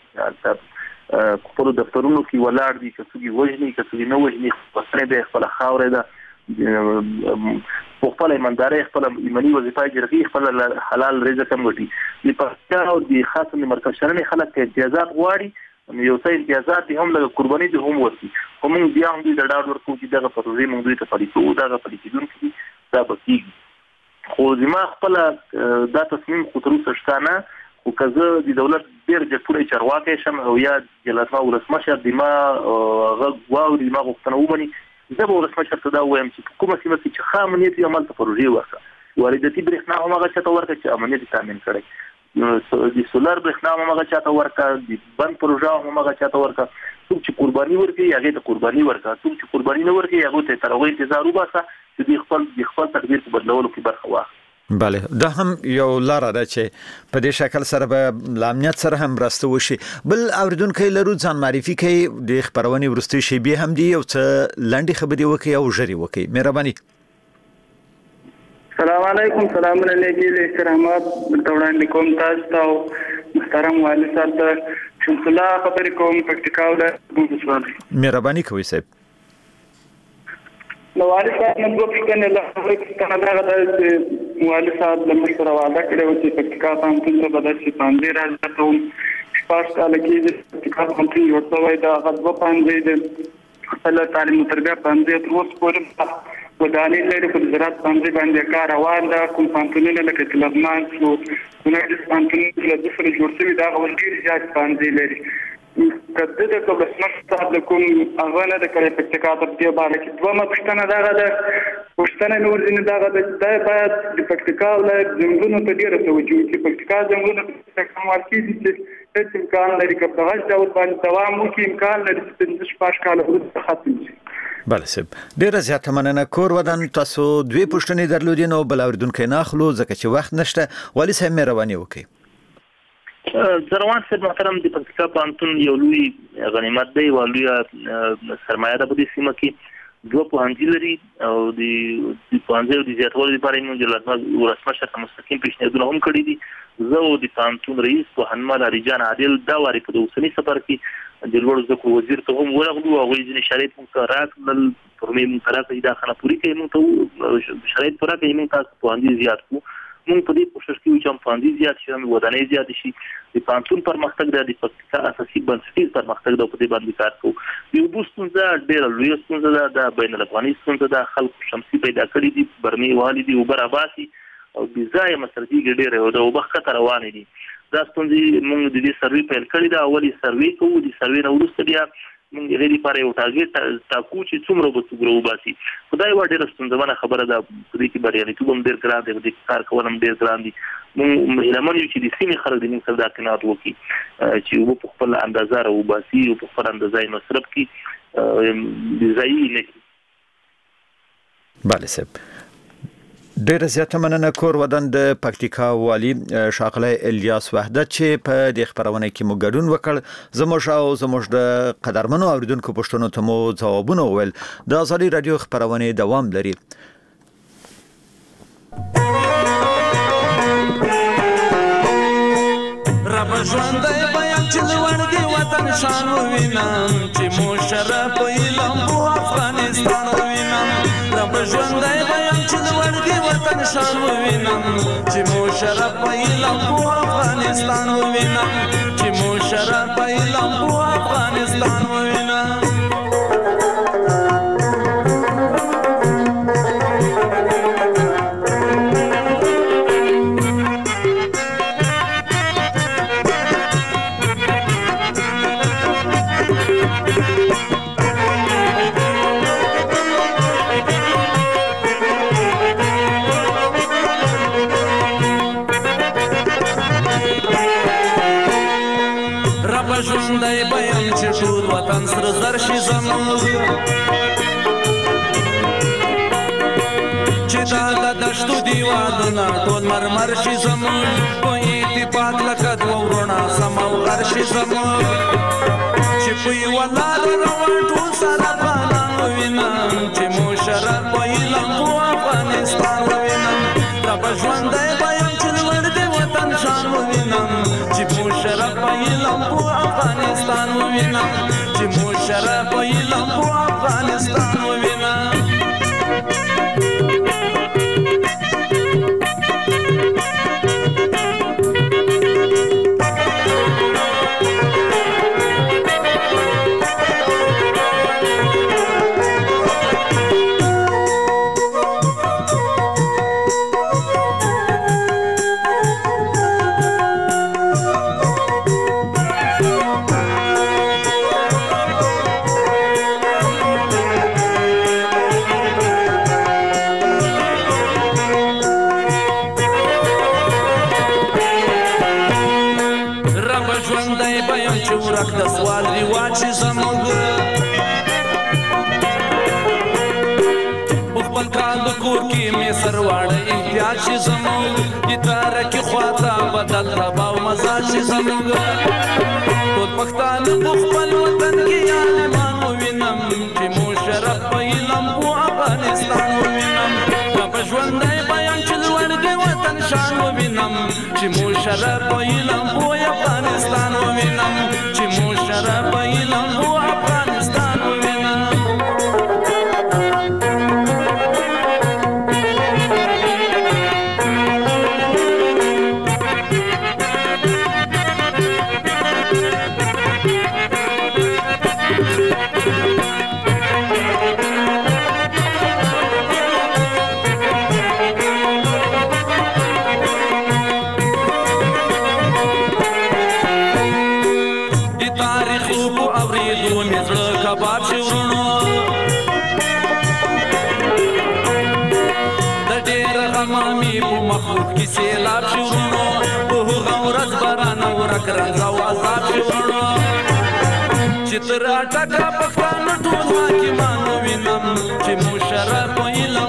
خپلو دفترونو کې ولاړ دي، که څوک یې وژني که څوک یې نه وژني، وطن دی خپله خاوره ده، په خپله ایماندارۍ خپله ایماني وظیفه اجرا کوي، خپله حلال رزق هم ګټي. د پکتیا او د خاصه د مرکز شرنې خلک که امتیازات غواړي، یو څه امتیازات دي هم لږه قرباني دي هم ورکړي. خو موږ بیا هم دوی ته ډاډ ورکوو چې دغه پروژې موږ دوی ته پلي کوو، دغه پلي کېدونکي دي، دا به کېږي. خو زما خپله دا تصمیم خو تر اوسه شته نه. خو که زه د دولت ډېر جګپوړی چارواکی شم او یا جلسه ولسمشر د ما غږ واوري، د ما غوښتنه ومني، زه به ولسمشر ته دا ووایم چې په کومه سیمه کې چې ښه امنیت وي همالته پروژې ورکړه. وارداتي برېښنا هم هغه چا ته ورکړه چې امنیت یې تامین کړی، د سولر برېښنا هم هغه چا ته ورکړه، د بند پروژه هم هغه چا ته ورکړه. څوک چې قرباني ورکوي هغې ته قرباني ورکړه، څوک چې قرباني نه ورکوي هغو ته تر هغو انتظار وباسه چې دوی خپل تقدیر په بدلولو کې برخه واخلي. بله، دا هم یو لاره ده چې په دې شکل سره به له امنیت سره هم مرسته وشي. بل اوریدونکی لرو، ځان معرفي کوي، د خبرونې وروستۍ شیبې هم دي، یو څه لنډې خبرې وکړي او ژر یې وکړي. مهرباني. السلام علیکم. سلامونه نیکی احترامات درته وړاندې کوم تاسو ته او محترم والي صاحب ته. شمس الله خبرې کوم، پکتیکا ولایت بوزوالي. مهرباني کوئ صاحب. نو والي صاحب نن دوه پوښتنې لرم. پوښتنه دا ده چې والي صاحب له موږ سره وعده کړې وه چې پکتیکا پوهنتون ته به داسې پوهنځی رازیاتوم. 6 کاله کېږي پکتیکا پوهنتون جوړ شوی دی، هغه 2 پوهنځي دی، خپل تعلیم او تربیه پوهنځي تر اوسه پورې ودانۍ لري. په زراعت پوهنځي باندې کار روان ده. کوم پوهنتونونه لکه چې لغمان شو، کونړ پوهنتون چې له ده سره جوړ شوي دي، هغه ډېر زیات پوهنځي لري. کده د کولسمر صاحب د کوم هغه نه د کړې پکتیکا په دې باندې کې دوه پښتنه دغه د پښتنه نور دین دغه د باید د پکتیکا ولایت زمونږ ته ډیره توجه چې پکتیکا زمونږ ته کوم ورکی دي چې هیڅ امکان لري چې په هغه ډول باندې دوام وکړي امکان لري چې د شپږ کال وروسته ختم شي. بله صاحب ډیره زیاته مننه. کور ودان تاسو دوی پښتنې درلودي نو بل اوریدونکو نه اخلو ځکه چې وخت نشته. والي صاحب مهرباني وکړئ. زروان صاحب محترم د پکتیکا پوهنتون یو لوی غنیمت دی او لوی سرمایه ده په دې سیمه کې دوه پوهنځي لري او د پوهنځي د زیاتوالي لپاره موږ ولسمشر ته مستقیم پیشنهادونه هم کړي دي. زه او د پوهنتون رئیس پوهنمل اریجان عادل دا واري په اوسني سفر کې د لوړو زده کړو وزیر ته هم ورغلو او هغوی ځینې شرایط موږ ته راکړل. پرمې موږ ته راکړي دا خانه پورې کوي موږ ته شرایط پوره کوي موږ تاسو پوهنځي زیات کړو. موږ په دې کوشش کوو چې پوهنځي زیات شي او ودانۍ زیات شي. د پوهنتون پرمختګ د پکتیکا اساسي بنسټیز پرمختګ د په دې باندې کار کوو. د اوبو ستونزه ډېره لویه ستونزه ده. د بین الافغاني ستونزه ده. خلکو شمسي پیدا کړي دي برمې والي دي اوبه راباسي او بې ځایه مصرفېږي ډېرې د اوبه ښکته روانې دي. دا ستونزې موږ د دې سروې پیل کړې ده. اول یې سروې کوو. د سروې نه وروسته بیا موږ د هغې لپاره یو ټارګېټ ټاکو چې څومره به څومره وباسي. خو دا یوه ډېره ستونزمنه خبره ده. په دې کې بریالیتوب هم ډېر ګران دی. په دې کې کار کول هم ډېر ګران دي. موږ هیله یو چې د سیمې خلک د موږ سره دا قناعت وکړي چې اوبه په خپله اندازه راوباسي او په خپله اندازه یې مصرف کړي بې ځایي نه کړي. بله صاحب ډیره زیاته مننه. کور ودان د پکتیکا والي ښاغلی الیاس وحدت چې په دې خپرونه کې مو ګډون وکړ. زموږ د قدرمنو اوریدونکو پوښتنو ته مو ځوابونه وویل. د ازادي راډیو خپرونې دوام لري. رب ژوندی بیان چې لوړ دی وطن شان ووینم چې مو شرف علم په افغانستان ووینم. رب ژوندی بیان چې لوړ دی وطن شان ووینم چې مو شرف علم په افغانستان ووینم چې مو شرف علم په افغانستان ووینم. ژوندی بیان چې ټول وطن سره زر شي زموږ چې دا د دشتو دیوالونه ټول مرمر شي زموږ په اتفاق لکه دوه وروڼه سم او غر شي زموږ چې په یوه لاره روان ټول سره افغانان ووینم چې مو شرف په علم په افغانستان ووینم. دا به ژوندی بیان چې لوړ دی وطن شان ووینم چې مو شرف په علم په افغانستان ووینم چې مو شرف په علم په افغانستان ووینم. د سوال ریواج چې زموږ په خپل کال کور کې مې سرواړه احتیاج چې زموږ د تارکې خواته بدل ربا او مزاج چې زموږ ټول پښتانه په خپل وطن کې عالمان ووینم چې مو شرف په علم په افغانستان ووینم. دا به ژوندی بیان چې لوړ دی وطن شان ووینم چې مو شرف په علم په افغانستان ووینم چې مو شرف په علم په افغانستان ووینم. تمامي په مخلوق کې سیلاب شورونو په هغه ورځ باران او رک رنځ او عذاب شورونو چې تر اټکه پښتانه ټول حاکمان وینم چې مشرف علم